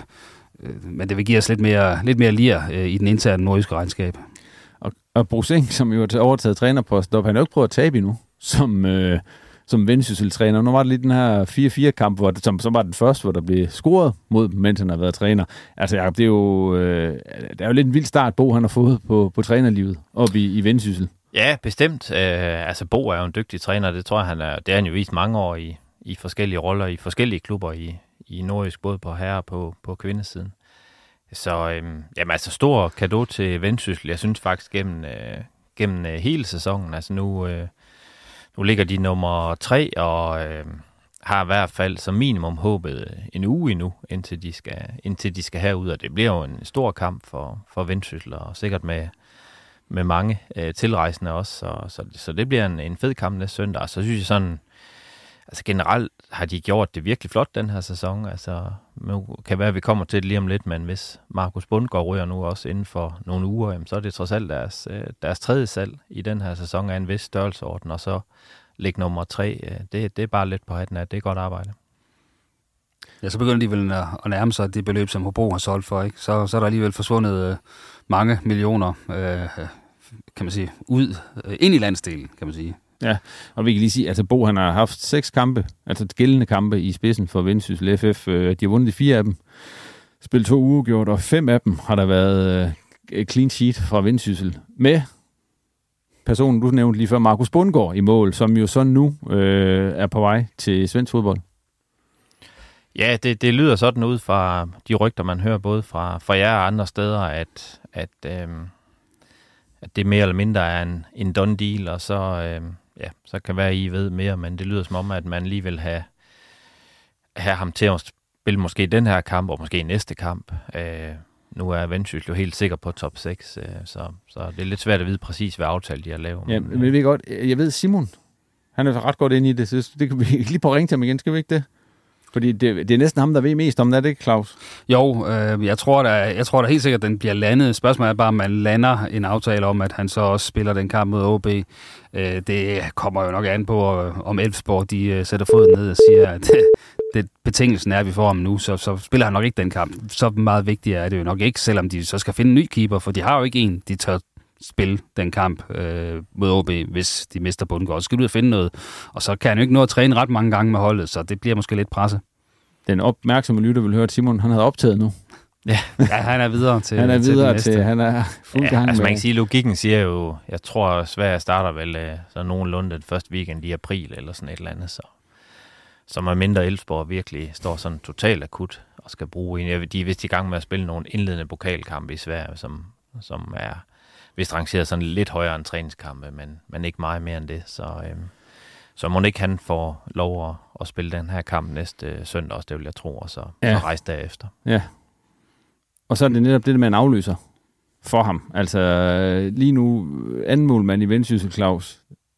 men det vil give os lidt mere, lidt mere lir øh, i den interne nordjyske regnskab. Og, og Brusing, som jo har overtaget trænerposten, han har jo ikke prøvet at tabe endnu, som... Øh som Vendsyssel-træner. Nu var det lige den her fire fire-kamp, hvor det, som, som var den første, hvor der blev scoret mod, mens han har været træner. Altså, Jacob, det er jo, øh, det er jo lidt en vild start, Bo han har fået på, på trænerlivet oppe i, i Vendsyssel. Ja, bestemt. Øh, altså, Bo er jo en dygtig træner. Det tror jeg, han er. Det har han jo vist mange år i, i forskellige roller, i forskellige klubber i, i Nordjysk, både på herre- og på, på kvindesiden. Så øh, jamen, altså, stor cadeau til Vendsyssel. Jeg synes faktisk, gennem, øh, gennem øh, hele sæsonen, altså nu... Øh, Nu ligger de nummer tre, og øh, har i hvert fald som minimum håbet en uge endnu, indtil de skal, indtil de skal herud. Og det bliver jo en stor kamp for, for Vendsyssel, og sikkert med, med mange øh, tilrejsende også. Så, så, så det bliver en, en fed kamp næste søndag. Så synes jeg sådan, altså generelt har de gjort det virkelig flot den her sæson. Altså, nu kan være, at vi kommer til det lige om lidt, men hvis Markus Bundgaard ryger nu også inden for nogle uger, jamen, så er det trods alt deres, deres tredje salg i den her sæson af en vis størrelseorden, og så ligge nummer tre. Det, det er bare lidt på hatten af. Det er godt arbejde. Ja, så begynder de vel at nærme sig det beløb, som Hobro har solgt for, ikke? Så, så er der alligevel forsvundet øh, mange millioner, øh, kan man sige, ud, øh, ind i landsdelen, kan man sige. Ja, og vi kan lige sige, altså Bo han har haft seks kampe, altså gældende kampe i spidsen for Vendsyssel F F. De har vundet de fire af dem, spillet to uafgjort, og fem af dem har der været uh, clean sheet fra Vendsyssel. Med personen, du nævnte lige før, Markus Bundgaard i mål, som jo så nu øh, er på vej til svensk fodbold. Ja, det, det lyder sådan ud fra de rygter, man hører både fra, fra jer og andre steder, at, at, øh, at det mere eller mindre er en, en done deal, og så... Øh, Ja, så kan være, I ved mere, men det lyder som om, at man lige vil have, have ham til at spille måske den her kamp, og måske næste kamp. Øh, nu er Vendsyssel jo helt sikker på top seks, øh, så, så det er lidt svært at vide præcis, hvad aftale de har lavet. Ja, men jeg ved godt, jeg ved Simon, han er ret godt inde i det, så det kan vi lige på ringe til ham igen, skal vi ikke det? Fordi det, det er næsten ham, der ved mest om det, er det ikke, Claus? Jo, øh, jeg tror da, jeg tror da helt sikkert, at den bliver landet. Spørgsmålet er bare, om man lander en aftale om, at han så også spiller den kamp mod O B. Øh, det kommer jo nok an på, om Elfsborg de øh, sætter foden ned og siger, at det, betingelsen er, at vi får ham nu, så, så spiller han nok ikke den kamp. Så meget vigtigt er det jo nok ikke, selvom de så skal finde en ny keeper, for de har jo ikke en, de tør spille den kamp øh, mod O B, hvis de mister Bundgaard. Så skal du ud og finde noget, og så kan han jo ikke nå at træne ret mange gange med holdet, så det bliver måske lidt presset. Den opmærksomme lytter vil høre, at Simon han havde optaget nu. Ja, ja han er videre til Han er videre til, til, han er fuld ja, gang altså med. Man kan sige, logikken siger jo, jeg tror, Sverige starter vel øh, så nogenlunde den første weekend i april, eller sådan et eller andet, så, så man mindre Elfsborg virkelig står sådan totalt akut og skal bruge en. De er vist i gang med at spille nogle indledende pokalkampe i Sverige, som, som er vist rangeret sådan lidt højere end træningskampe, men, men ikke meget mere end det, så... Øh, Så må ikke han få lov at, at spille den her kamp næste øh, søndag også, det vil jeg tro, og så, ja. så rejse derefter. Ja. Og så er det netop det, med en afløser for ham. Altså lige nu anden målmand i Vendsyssel, Claus.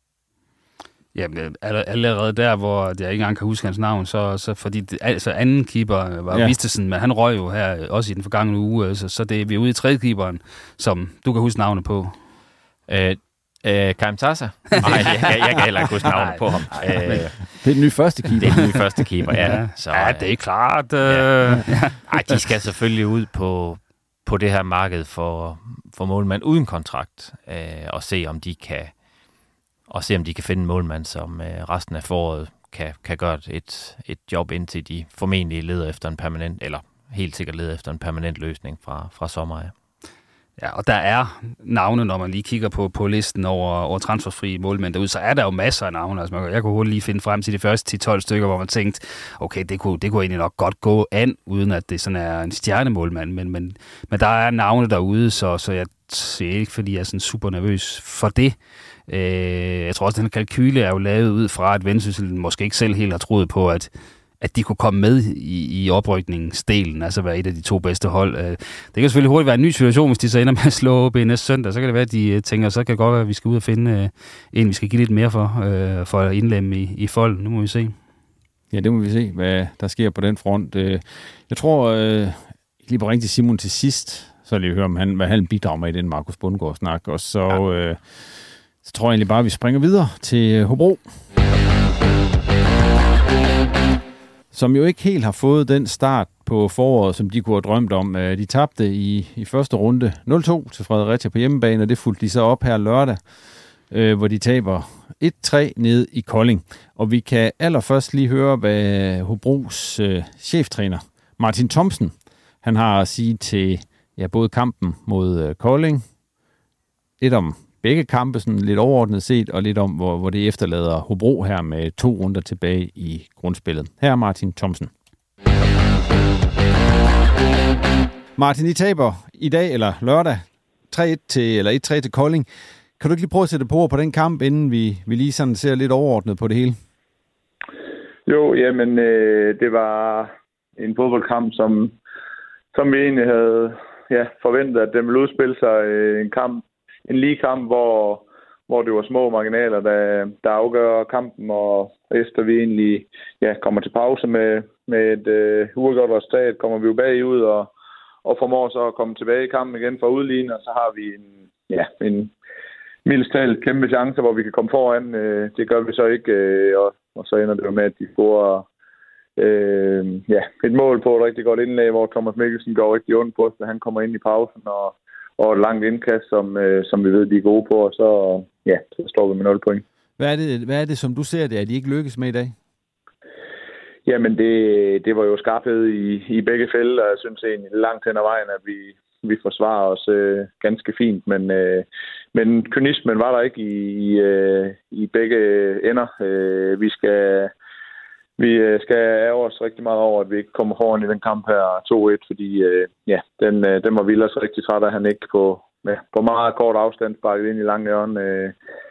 Jamen, allerede der, hvor jeg ikke engang kan huske hans navn, så, så fordi det, altså anden keeper var ja. Vistesen, men han røg jo her også i den forgangne uge, så, så det er vi er ude i tredje keeperen, som du kan huske navnet på. Øh, Øh, Karim Tassa? Nej, jeg, jeg, jeg kan heller ikke huske navnet på ham. Øh, det er den nye første keeper. Det er den nye første keeper, ja. ja. Så, ja, det er klart. Øh... Ja. Ej, de skal selvfølgelig ud på, på det her marked for, for målmand uden kontrakt, øh, og se om de kan og se om de kan finde en målmand, som øh, resten af foråret kan, kan gøre et, et job, indtil de formentlig leder efter en permanent, eller helt sikkert leder efter en permanent løsning fra, fra sommer af. Ja, og der er navne, når man lige kigger på, på listen over, over transferfri målmænd derude, så er der jo masser af navne. Altså, jeg kunne hurtigt lige finde frem til de første ti tolv stykker, hvor man tænkte, okay, det kunne, det kunne egentlig nok godt gå an, uden at det sådan er en stjernemålmand, men, men, men der er navne derude, så, så jeg ser ikke, fordi jeg er sådan super nervøs for det. Øh, jeg tror også, at den kalkyle er jo lavet ud fra, at Vendsyssel måske ikke selv helt har troet på, at at de kunne komme med i, i oprykningsdelen, altså være et af de to bedste hold. Det kan selvfølgelig hurtigt være en ny situation, hvis de så ender med at slå B N S søndag. Så kan det være, at de tænker, så kan det godt være, at vi skal ud og finde en, vi skal give lidt mere for, for at indlemme i, i fold. Nu må vi se. Ja, det må vi se, hvad der sker på den front. Jeg tror, lige på ring til Simon til sidst, så lige høre, om han, hvad han bidrager med i den Markus Bundgaard-snak. Og så, ja. så tror jeg egentlig bare, at vi springer videre til Hobro, som jo ikke helt har fået den start på foråret, som de kunne have drømt om. De tabte i, i første runde nul to til Fredericia på hjemmebane, og det fulgte de så op her lørdag, øh, hvor de taber et tre ned i Kolding. Og vi kan allerførst lige høre, hvad Hobros øh, cheftræner Martin Thomsen, han har at sige til ja, både kampen mod øh, Kolding, lidt om begge kampe, sådan lidt overordnet set, og lidt om, hvor, hvor det efterlader Hobro her med to runder tilbage i grundspillet. Her er Martin Thomsen. Martin, I taber i dag, eller lørdag, tre et til, eller et tre til Kolding. Kan du ikke lige prøve at sætte på på den kamp, inden vi, vi lige sådan ser lidt overordnet på det hele? Jo, jamen, øh, det var en fodboldkamp, som, som vi egentlig havde ja, forventet, at den ville udspille sig øh, en kamp, en lige kamp, hvor, hvor det var små marginaler, der, der afgør kampen, og efter vi egentlig ja, kommer til pause med, med et øh, uafgjort resultat, kommer vi jo bagud og, og formår så at komme tilbage i kampen igen for at udligne, og så har vi en, ja, en mildest talt kæmpe chance, hvor vi kan komme foran. Øh, det gør vi så ikke, øh, og, og så ender det jo med, at de scorer øh, ja, et mål på et rigtig godt indlæg, hvor Thomas Mikkelsen går rigtig ondt på os, da han kommer ind i pausen, og og et langt indkast, som, øh, som vi ved, de er gode på, og så, ja, så står vi med nul point. Hvad er det, hvad er det som du ser det, at de ikke lykkes med i dag? Jamen, det, det var jo skarphed i, i begge felter, og jeg synes egentlig langt hen ad vejen, at vi, vi forsvarer os øh, ganske fint, men, øh, men kynismen var der ikke i, i, øh, i begge ender. Øh, vi skal... Vi skal ærge os rigtig meget over, at vi ikke kommer foran i den kamp her to et, fordi øh, ja, den, den var Villers rigtig træt af, han ikke på, ja, på meget kort afstand sparket ind i langt hjørne. Øh,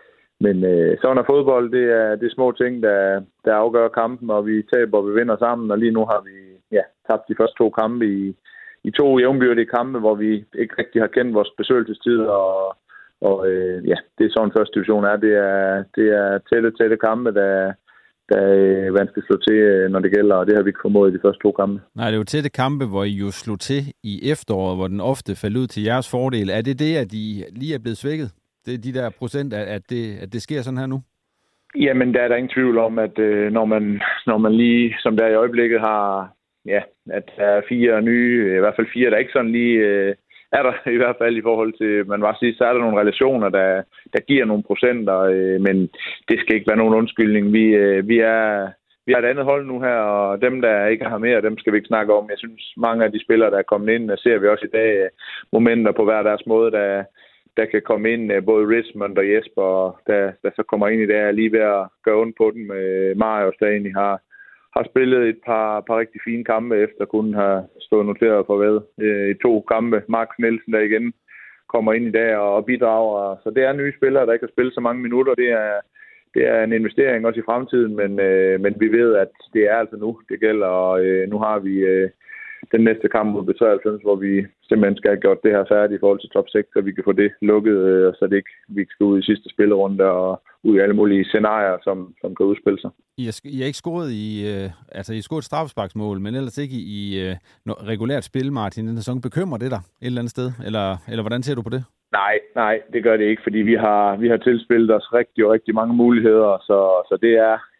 men øh, sådan er fodbold, det er, det er små ting, der, der afgør kampen, og vi taber og vi vinder sammen, og lige nu har vi ja, tabt de første to kampe i, i to jævnbyrdige kampe, hvor vi ikke rigtig har kendt vores besøgelsestid, og, og øh, ja, det er sådan første division er. Det er, det er tætte, tætte kampe, der der er vanskeligt at slå til, når det gælder, og det har vi ikke formået i de første to kampe. Nej, det er jo tætte kampe, hvor I jo slog til i efteråret, hvor den ofte faldt ud til jeres fordel. Er det det, at I lige er blevet svækket? Det er de der procent, at det, at det sker sådan her nu? Jamen, der er der ingen tvivl om, at når man, når man lige, som der i øjeblikket har, ja, at der er fire nye, i hvert fald fire, der ikke sådan lige... er der i hvert fald i forhold til, man var sige, så er der nogle relationer, der, der giver nogle procenter, øh, men det skal ikke være nogen undskyldning. Vi, øh, vi, er, vi har et andet hold nu her, og dem, der ikke har mere, dem skal vi ikke snakke om. Jeg synes, mange af de spillere, der er kommet ind, der ser vi også i dag momenter på hver deres måde, der, der kan komme ind, både Richmond og Jesper, der, der så kommer ind i dag, er lige ved at gøre ondt på den med Marius, der egentlig har har spillet et par, par rigtig fine kampe, efter kun have stået noteret for hvad. I to kampe. Max Nielsen, der igen kommer ind i dag og bidrager. Så det er nye spillere, der ikke har spillet så mange minutter. Det er, det er en investering også i fremtiden, men, øh, men vi ved, at det er altså nu, det gælder. Og øh, nu har vi øh, den næste kamp mod B treoghalvfems, hvor vi simpelthen skal have gjort det her færdigt i forhold til top seks, så vi kan få det lukket, øh, så det ikke, vi ikke skal ud i sidste spillerunde og ud i alle mulige scenarier, som, som kan udspille sig. I har, I har ikke scoret i, øh, altså I har scoret et straffesparksmål, men ellers ikke i øh, regulært spil, Martin. Den sæson, bekymrer det dig et eller andet sted? Eller, eller hvordan ser du på det? Nej, nej, det gør det ikke, fordi vi har, vi har tilspillet os rigtig og rigtig mange muligheder, så, så det er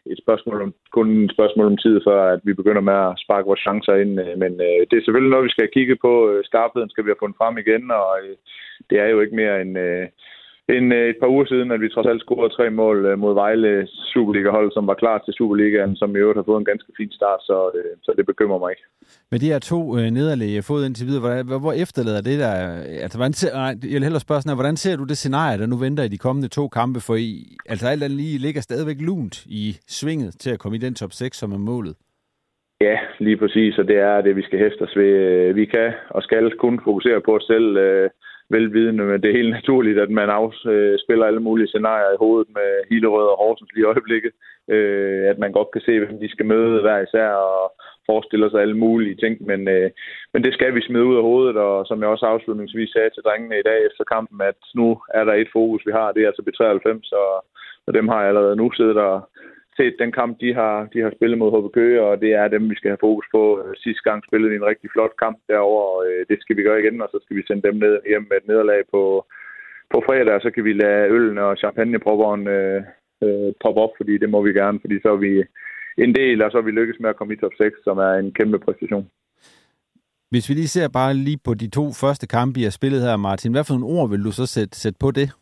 et spørgsmål om, kun et spørgsmål om tid, før at vi begynder med at sparke vores chancer ind. Men øh, det er selvfølgelig noget, vi skal kigge på. Skarpheden skal vi have fundet frem igen, og øh, det er jo ikke mere end... Øh, En, et par uger siden, at vi trods alt scorede tre mål mod Vejle Superliga-hold, som var klar til Superligaen, som i øvrigt har fået en ganske fin start, så, så det bekymrer mig ikke. Med de her to øh, nederlag, jeg har fået indtil videre, hvor, hvor efterlader det der? Altså, hvordan ser, nej, jeg vil hellere spørge sådan her, hvordan ser du det scenarie, der nu venter i de kommende to kampe? For I, altså alt andet lige ligger stadigvæk lunt i svinget til at komme i den top seks, som er målet. Ja, lige præcis, og det er det, vi skal hæfte os ved. Vi kan og skal kun fokusere på os selv, øh, velvidende, men det er helt naturligt, at man afspiller alle mulige scenarier i hovedet med Hillerød og Horsens lige i øjeblikket. Øh, at man godt kan se, hvem de skal møde hver især og forestiller sig alle mulige ting, men, øh, men det skal vi smide ud af hovedet, og som jeg også afslutningsvis sagde til drengene i dag efter kampen, at nu er der et fokus, vi har, det er altså B treoghalvfems, og, og dem har jeg allerede nu siddet og set den kamp, de har, de har spillet mod H B Køge, og det er dem, vi skal have fokus på. Sidste gang spillede vi en rigtig flot kamp derovre, og det skal vi gøre igen, og så skal vi sende dem ned hjem med et nederlag på, på fredag, og så kan vi lade øllen og champagnepropperen øh, øh, poppe op, fordi det må vi gerne, fordi så er vi en del, og så er vi lykkes med at komme i top seks, som er en kæmpe præstation. Hvis vi lige ser bare lige på de to første kampe, I har spillet her, Martin, hvad for nogle ord vil du så sætte, sætte på det?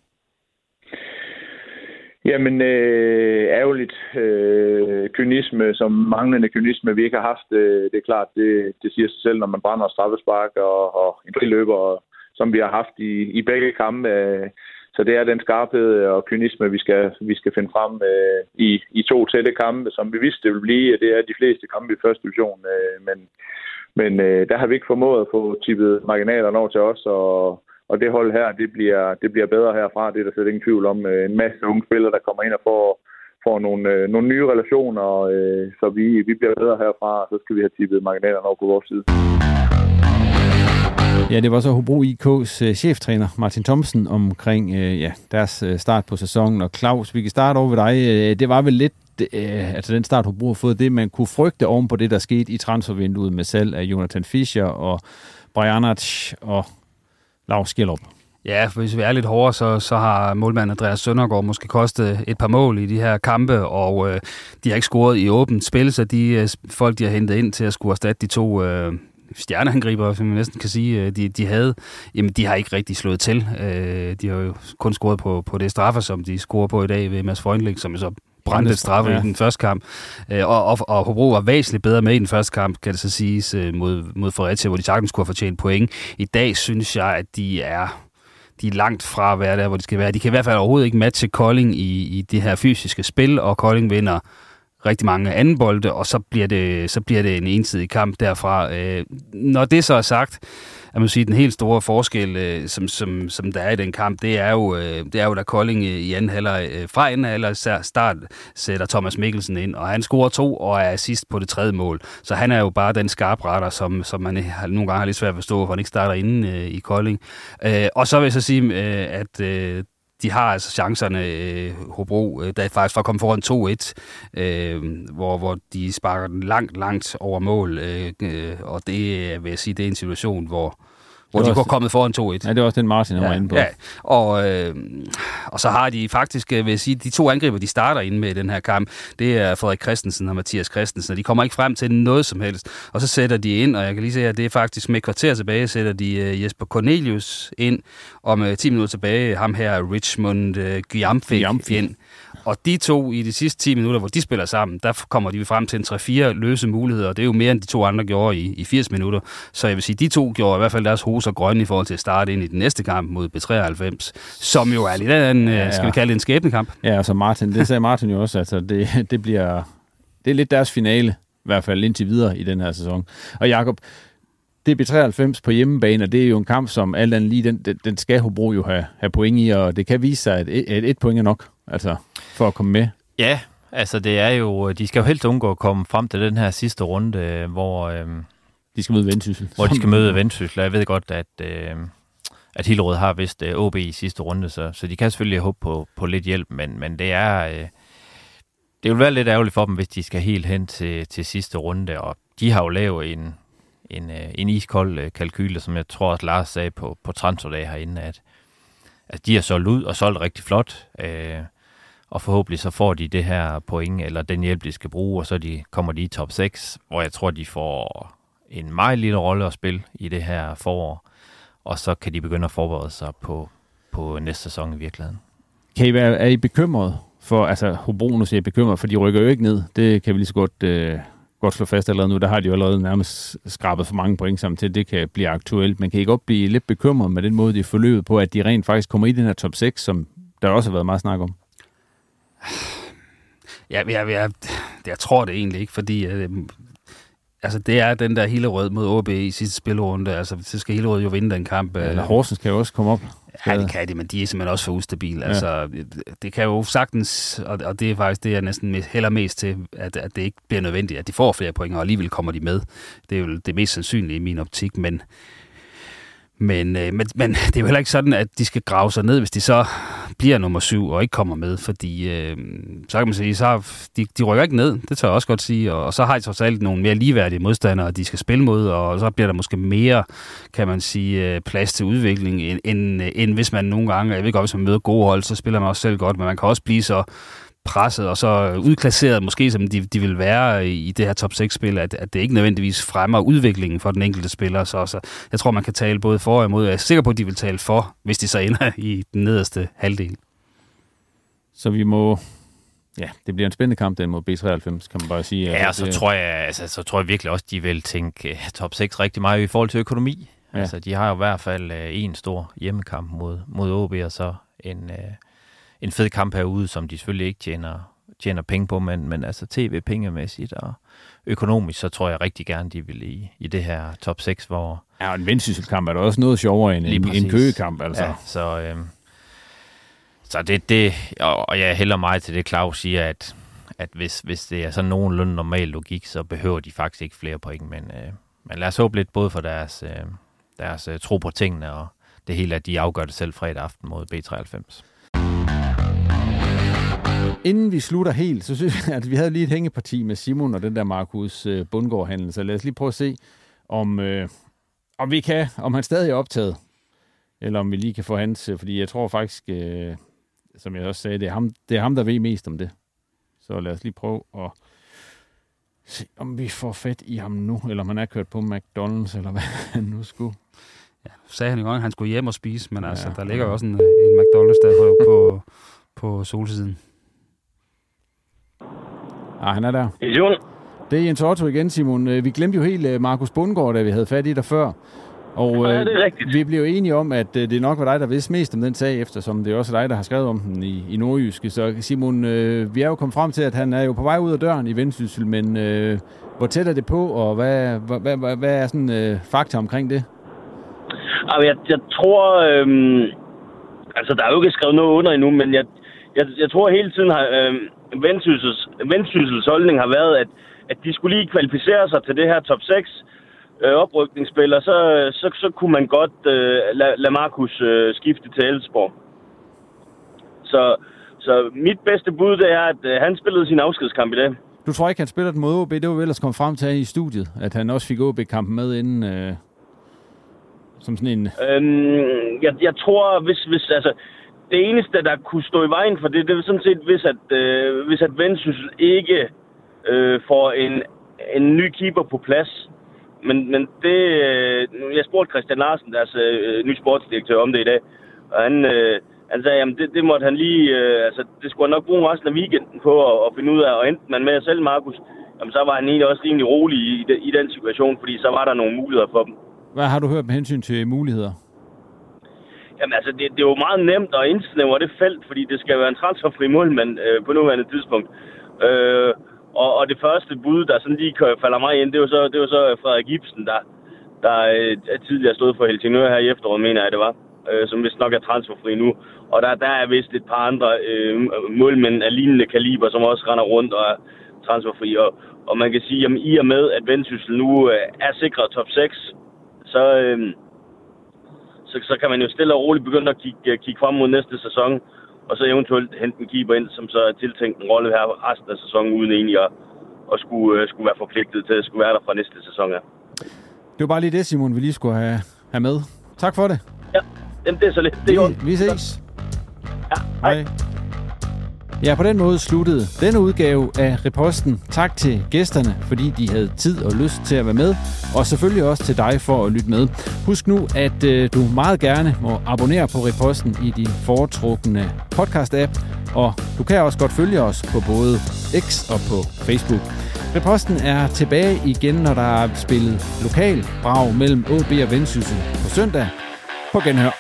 Jamen, øh, ærgerligt øh, kynisme, som manglende kynisme, vi ikke har haft. Øh, det er klart, det, det siger sig selv, når man brænder straffespark og, og en friløber, som vi har haft i, i begge kampe. Øh, så det er den skarphed og kynisme, vi skal, vi skal finde frem øh, i, i to tætte kampe, som vi vidste, det vil blive. Det er de fleste kampe i første division, øh, men, men øh, der har vi ikke formået at få tippet marginalerne over til os, og Og det hold her, det bliver, det bliver bedre herfra. Det er der slet ingen tvivl om. En masse unge spillere, der kommer ind og får, får nogle, nogle nye relationer. Så vi, vi bliver bedre herfra, og så skal vi have tippet marginalerne over på vores side. Ja, det var så Hobro I K's uh, cheftræner Martin Thomsen omkring uh, ja, deres uh, start på sæsonen. Og Claus, vi kan starte over ved dig. Uh, det var vel lidt, uh, altså den start Hobro har fået, det man kunne frygte oven på det, der skete i transfervinduet med salg af Jonathan Fischer og Brejanac og Lars Skjellup. Ja, for hvis vi er lidt hårdere, så, så har målmand Andreas Søndergaard måske kostet et par mål i de her kampe, og øh, de har ikke scoret i åbent spil, så de øh, folk, de har hentet ind til at skulle erstatte de to øh, stjerneangriber, som man næsten kan sige, de, de havde, jamen de har ikke rigtig slået til. Øh, de har jo kun scoret på, på det straffer, som de scorer på i dag ved Mads Freundlich, som er så brændte straffe ja. i den første kamp. Og, og, og Hobro var væsentligt bedre med i den første kamp, kan det så siges, mod, mod Fredericia, hvor de sagtens skulle have fortjent point. I dag synes jeg, at de er, de er langt fra at være der, hvor de skal være. De kan i hvert fald overhovedet ikke matche Kolding i, i det her fysiske spil, og Kolding vinder rigtig mange anden bolde, og så bliver det, så bliver det en ensidig kamp derfra. Øh, når det så er sagt, jeg må sige, den helt store forskel, øh, som, som, som der er i den kamp, det er jo, øh, det er jo da Kolding i anden halvleg, øh, fra anden halvleg start sætter Thomas Mikkelsen ind, og han scorer to og er assist på det tredje mål. Så han er jo bare den skarpretter, som, som man har, nogle gange har lidt svært at forstå, hvor han ikke starter inde øh, i Kolding. Øh, og så vil jeg så sige, øh, at øh, de har altså chancerne, øh, Hobro, øh, der er faktisk for at komme foran to et, øh, hvor, hvor de sparker den langt, langt over mål, øh, øh, og det vil jeg sige, det er en situation, hvor hvor de var kommet foran to et. Ja, det var også den Martin, han ja, var inde på. Ja, og, øh, og så har de faktisk, vil jeg sige, de to angriber, de starter ind med i den her kamp, det er Frederik Christensen og Mathias Christensen, og de kommer ikke frem til noget som helst. Og så sætter de ind, og jeg kan lige se, at det er faktisk med kvarter tilbage, sætter de uh, Jesper Cornelius ind, og med ti minutter tilbage, ham her Richmond uh, Gyamfik ind. Og de to i de sidste ti minutter, hvor de spiller sammen, der kommer de frem til en tre fire løse muligheder, og det er jo mere end de to andre gjorde i, i firs minutter. Så jeg vil sige, de to gjorde i hvert fald deres hoser grønne i forhold til at starte ind i den næste kamp mod B treoghalvfems, som jo er lidt af en, ja, ja. skal vi kalde det en skæbnekamp. Ja, altså Martin, det sagde Martin jo også, altså det, det bliver, det er lidt deres finale, i hvert fald indtil videre i den her sæson. Og Jakob, det er B treoghalvfems på hjemmebane, og det er jo en kamp, som alt andet lige, den, den, den skal Hobro jo have, have point i, og det kan vise sig, at et, et, et point er nok, altså for at komme med. Ja, altså det er jo, de skal jo helst undgå at komme frem til den her sidste runde, hvor øhm, de skal møde Vendsyssel. Hvor de skal møde Vendsyssel, jeg ved godt, at, øh, at Hillerød har vist øh, O B i sidste runde, så, så de kan selvfølgelig håbe på, på lidt hjælp, men, men det er øh, det vil være lidt ærgerligt for dem, hvis de skal helt hen til, til sidste runde, og de har jo lavet en en, en iskold kalkyle, som jeg tror, at Lars sagde på, på transferdag herinde, at, at de har solgt ud og solgt rigtig flot. Øh, og forhåbentlig så får de det her point, eller den hjælp, de skal bruge, og så de, kommer de i top seks, hvor jeg tror, de får en meget lille rolle at spille i det her forår, og så kan de begynde at forberede sig på, på næste sæson i virkeligheden. Kan I være, er I bekymret for, altså Hobro nu siger bekymret, for de rykker jo ikke ned, det kan vi lige så godt, øh, godt slå fast allerede nu, der har de jo allerede nærmest skrabet for mange point sammen til, det kan blive aktuelt, men kan I godt blive lidt bekymret med den måde, de er forløbet på, at de rent faktisk kommer i den her top seks, som der også har været meget snak om? Ja, jeg, jeg, jeg tror det egentlig ikke, fordi øh, altså, det er den der Hillerød mod O B i sidste spilrunde. Altså, så skal Hillerød jo vinde den kamp. Ja, eller Horsens kan jo også komme op. Ja, det kan de, men de er simpelthen også for ustabile. Ja. Altså, det kan jo sagtens, og, og det er faktisk det, jeg næsten hælder mest til, at, at det ikke bliver nødvendigt, at de får flere point, og alligevel kommer de med. Det er jo det mest sandsynlige i min optik, men Men, øh, men, men det er jo heller ikke sådan, at de skal grave sig ned, hvis de så bliver nummer syv og ikke kommer med, fordi øh, så kan man sige, så har, de, de rykker ikke ned, det tør jeg også godt sige, og, og så har de trods alt nogle mere ligeværdige modstandere, de skal spille mod, og så bliver der måske mere, kan man sige, plads til udvikling, end, end, end hvis man nogle gange, jeg ved godt, hvis man møder gode hold, så spiller man også selv godt, men man kan også blive så presset og så udklasseret, måske som de, de vil være i det her top seks-spil, at, at det ikke nødvendigvis fremmer udviklingen for den enkelte spiller. Så, så jeg tror, man kan tale både for og imod. Jeg er sikker på, at de vil tale for, hvis de så ender i den nederste halvdel. Så vi må... Ja, det bliver en spændende kamp, den mod B treoghalvfems, kan man bare sige. Ja, og så, det... tror jeg, altså, så tror jeg virkelig også, de vil tænke uh, top seks rigtig meget i forhold til økonomi. Ja. Altså, de har jo i hvert fald uh, en stor hjemmekamp mod, mod O B, og så en... Uh, en fed kamp herude, som de selvfølgelig ikke tjener, tjener penge på, men, men altså tv-pengemæssigt og økonomisk, så tror jeg rigtig gerne, de vil i, i det her top seks, hvor... Ja, og en Vendsyssel-kamp er da også noget sjovere end en, en Køge-kamp, altså. Ja, så, øhm, så det, det og, og jeg hælder meget til det, Claus siger, at, at hvis, hvis det er sådan nogenlunde normal logik, så behøver de faktisk ikke flere point, men, øh, men lad os håbe lidt både for deres, øh, deres øh, tro på tingene, og det hele, at de afgør det selv fredag aften mod B treoghalvfems. Inden vi slutter helt, så synes jeg, at vi havde lige et hængeparti med Simon og den der Markus øh, Bundgaard-handel, så lad os lige prøve at se, om, øh, om vi kan, om han stadig er optaget, eller om vi lige kan få hans, øh, fordi jeg tror faktisk, øh, som jeg også sagde, det er, ham, det er ham, der ved mest om det. Så lad os lige prøve at se, om vi får fat i ham nu, eller om han er kørt på McDonald's, eller hvad han nu skulle. Ja, sagde han jo godt, at han skulle hjem og spise, men ja, altså, der ligger jo også en, en McDonald's der på, på, på solsiden. Ah, han er der. Det er Jens Otto igen, Simon. Vi glemte jo helt Markus Bundgaard, da vi havde fat i dig før. Og ja, det er rigtigt. Vi blev jo enige om, at det nok var dig, der vidste mest om den sag, eftersom det er også dig, der har skrevet om den i, i Nordjyske. Så Simon, øh, vi er jo kommet frem til, at han er jo på vej ud af døren i Vendsyssel, men øh, hvor tæt er det på, og hvad, hvad, hvad, hvad er sådan øh, fakta omkring det? Altså, jeg, jeg tror, øh, altså der er jo ikke skrevet noget under endnu, men jeg, jeg, jeg tror hele tiden har... Øh, Vendsyssels, Vendsyssels holdning har været, at, at de skulle lige kvalificere sig til det her top seks øh, oprykningsspil, så, så, så kunne man godt øh, lade la Markus øh, skifte til Elfsborg. Så, så mit bedste bud det er, at øh, han spillede sin afskedskamp i dag. Du tror ikke, han spiller den mod O B? Det var vel ellers kommet frem til i studiet, at han også fik O B-kampen med inden... Øh, som sådan en... Øhm, jeg, jeg tror, hvis... hvis altså, det eneste, der kunne stå i vejen for det, det er sådan set, hvis at, øh, hvis at Vendsyssel ikke øh, får en, en ny keeper på plads. Men, men det... Øh, jeg spurgte Christian Larsen, deres øh, nye sportsdirektør, om det i dag. Og han, øh, han sagde, jamen det, det måtte han lige... Øh, altså, det skulle han nok bruge resten af weekenden på at, at finde ud af. Og enten man med at sælge Markus, jamen så var han egentlig også rimelig rolig i, i, i den situation, fordi så var der nogle muligheder for dem. Hvad har du hørt med hensyn til muligheder? Jamen altså, det, det er jo meget nemt at indsnævre det felt, fordi det skal være en transferfri målmand øh, på nuværende tidspunkt. Øh, og, og det første bud, der sådan lige falder mig ind, det er jo så, det er jo så Frederik Ibsen, der, der øh, tidligere stod for Helsingør her i efteråret, mener jeg det var, øh, som vist nok er transferfri nu. Og der, der er vist et par andre øh, målmænd af lignende kaliber, som også render rundt og er transferfri. Og, og man kan sige, at i og med, at Vendsyssel nu øh, er sikret top seks, så... Øh, Så, så kan man jo stille og roligt begynde at kigge, kigge frem mod næste sæson, og så eventuelt hente en keeper ind, som så er tiltænkt en rolle her resten af sæsonen, uden egentlig at, at skulle, uh, skulle være forpligtet til at skulle være der fra næste sæson. Ja. Det var bare lige det, Simon, vi lige skulle have, have med. Tak for det. Ja, jamen, det er så lidt. Det er vi, vi ses. Ja, hej. hej. Ja, på den måde sluttede denne udgave af Riposten. Tak til gæsterne, fordi de havde tid og lyst til at være med, og selvfølgelig også til dig for at lytte med. Husk nu, at øh, du meget gerne må abonnere på Riposten i din foretrukne podcast-app, og du kan også godt følge os på både X og på Facebook. Riposten er tilbage igen, når der er spillet lokal brag mellem A B og Vendsyssel på søndag. På genhør.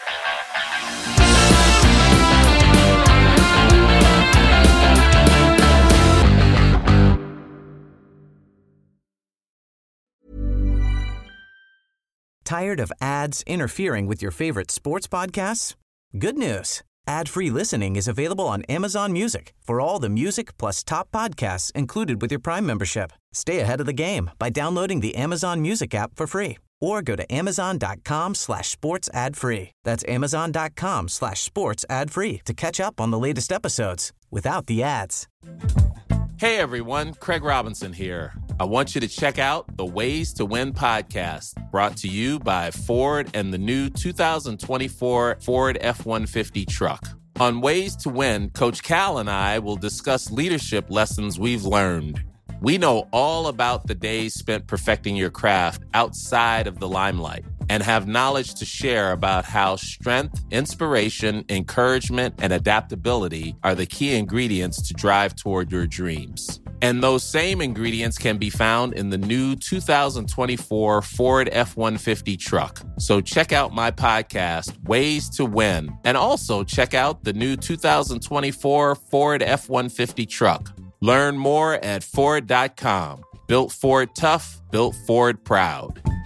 Tired of ads interfering with your favorite sports podcasts? Good news. Ad-free listening is available on Amazon Music for all the music plus top podcasts included with your Prime membership. Stay ahead of the game by downloading the Amazon Music app for free or go to amazon.com slash sports ad free. That's amazon.com slash sports ad free to catch up on the latest episodes without the ads. Hey everyone, Craig Robinson here. I want you to check out the Ways to Win podcast, brought to you by Ford and the new two thousand twenty-four Ford F one fifty truck. On Ways to Win, Coach Cal and I will discuss leadership lessons we've learned. We know all about the days spent perfecting your craft outside of the limelight and have knowledge to share about how strength, inspiration, encouragement, and adaptability are the key ingredients to drive toward your dreams. And those same ingredients can be found in the new two thousand twenty-four Ford F one fifty truck. So check out my podcast, Ways to Win, and also check out the new two thousand twenty-four Ford F one fifty truck. Learn more at Ford dot com. Built Ford tough, built Ford proud.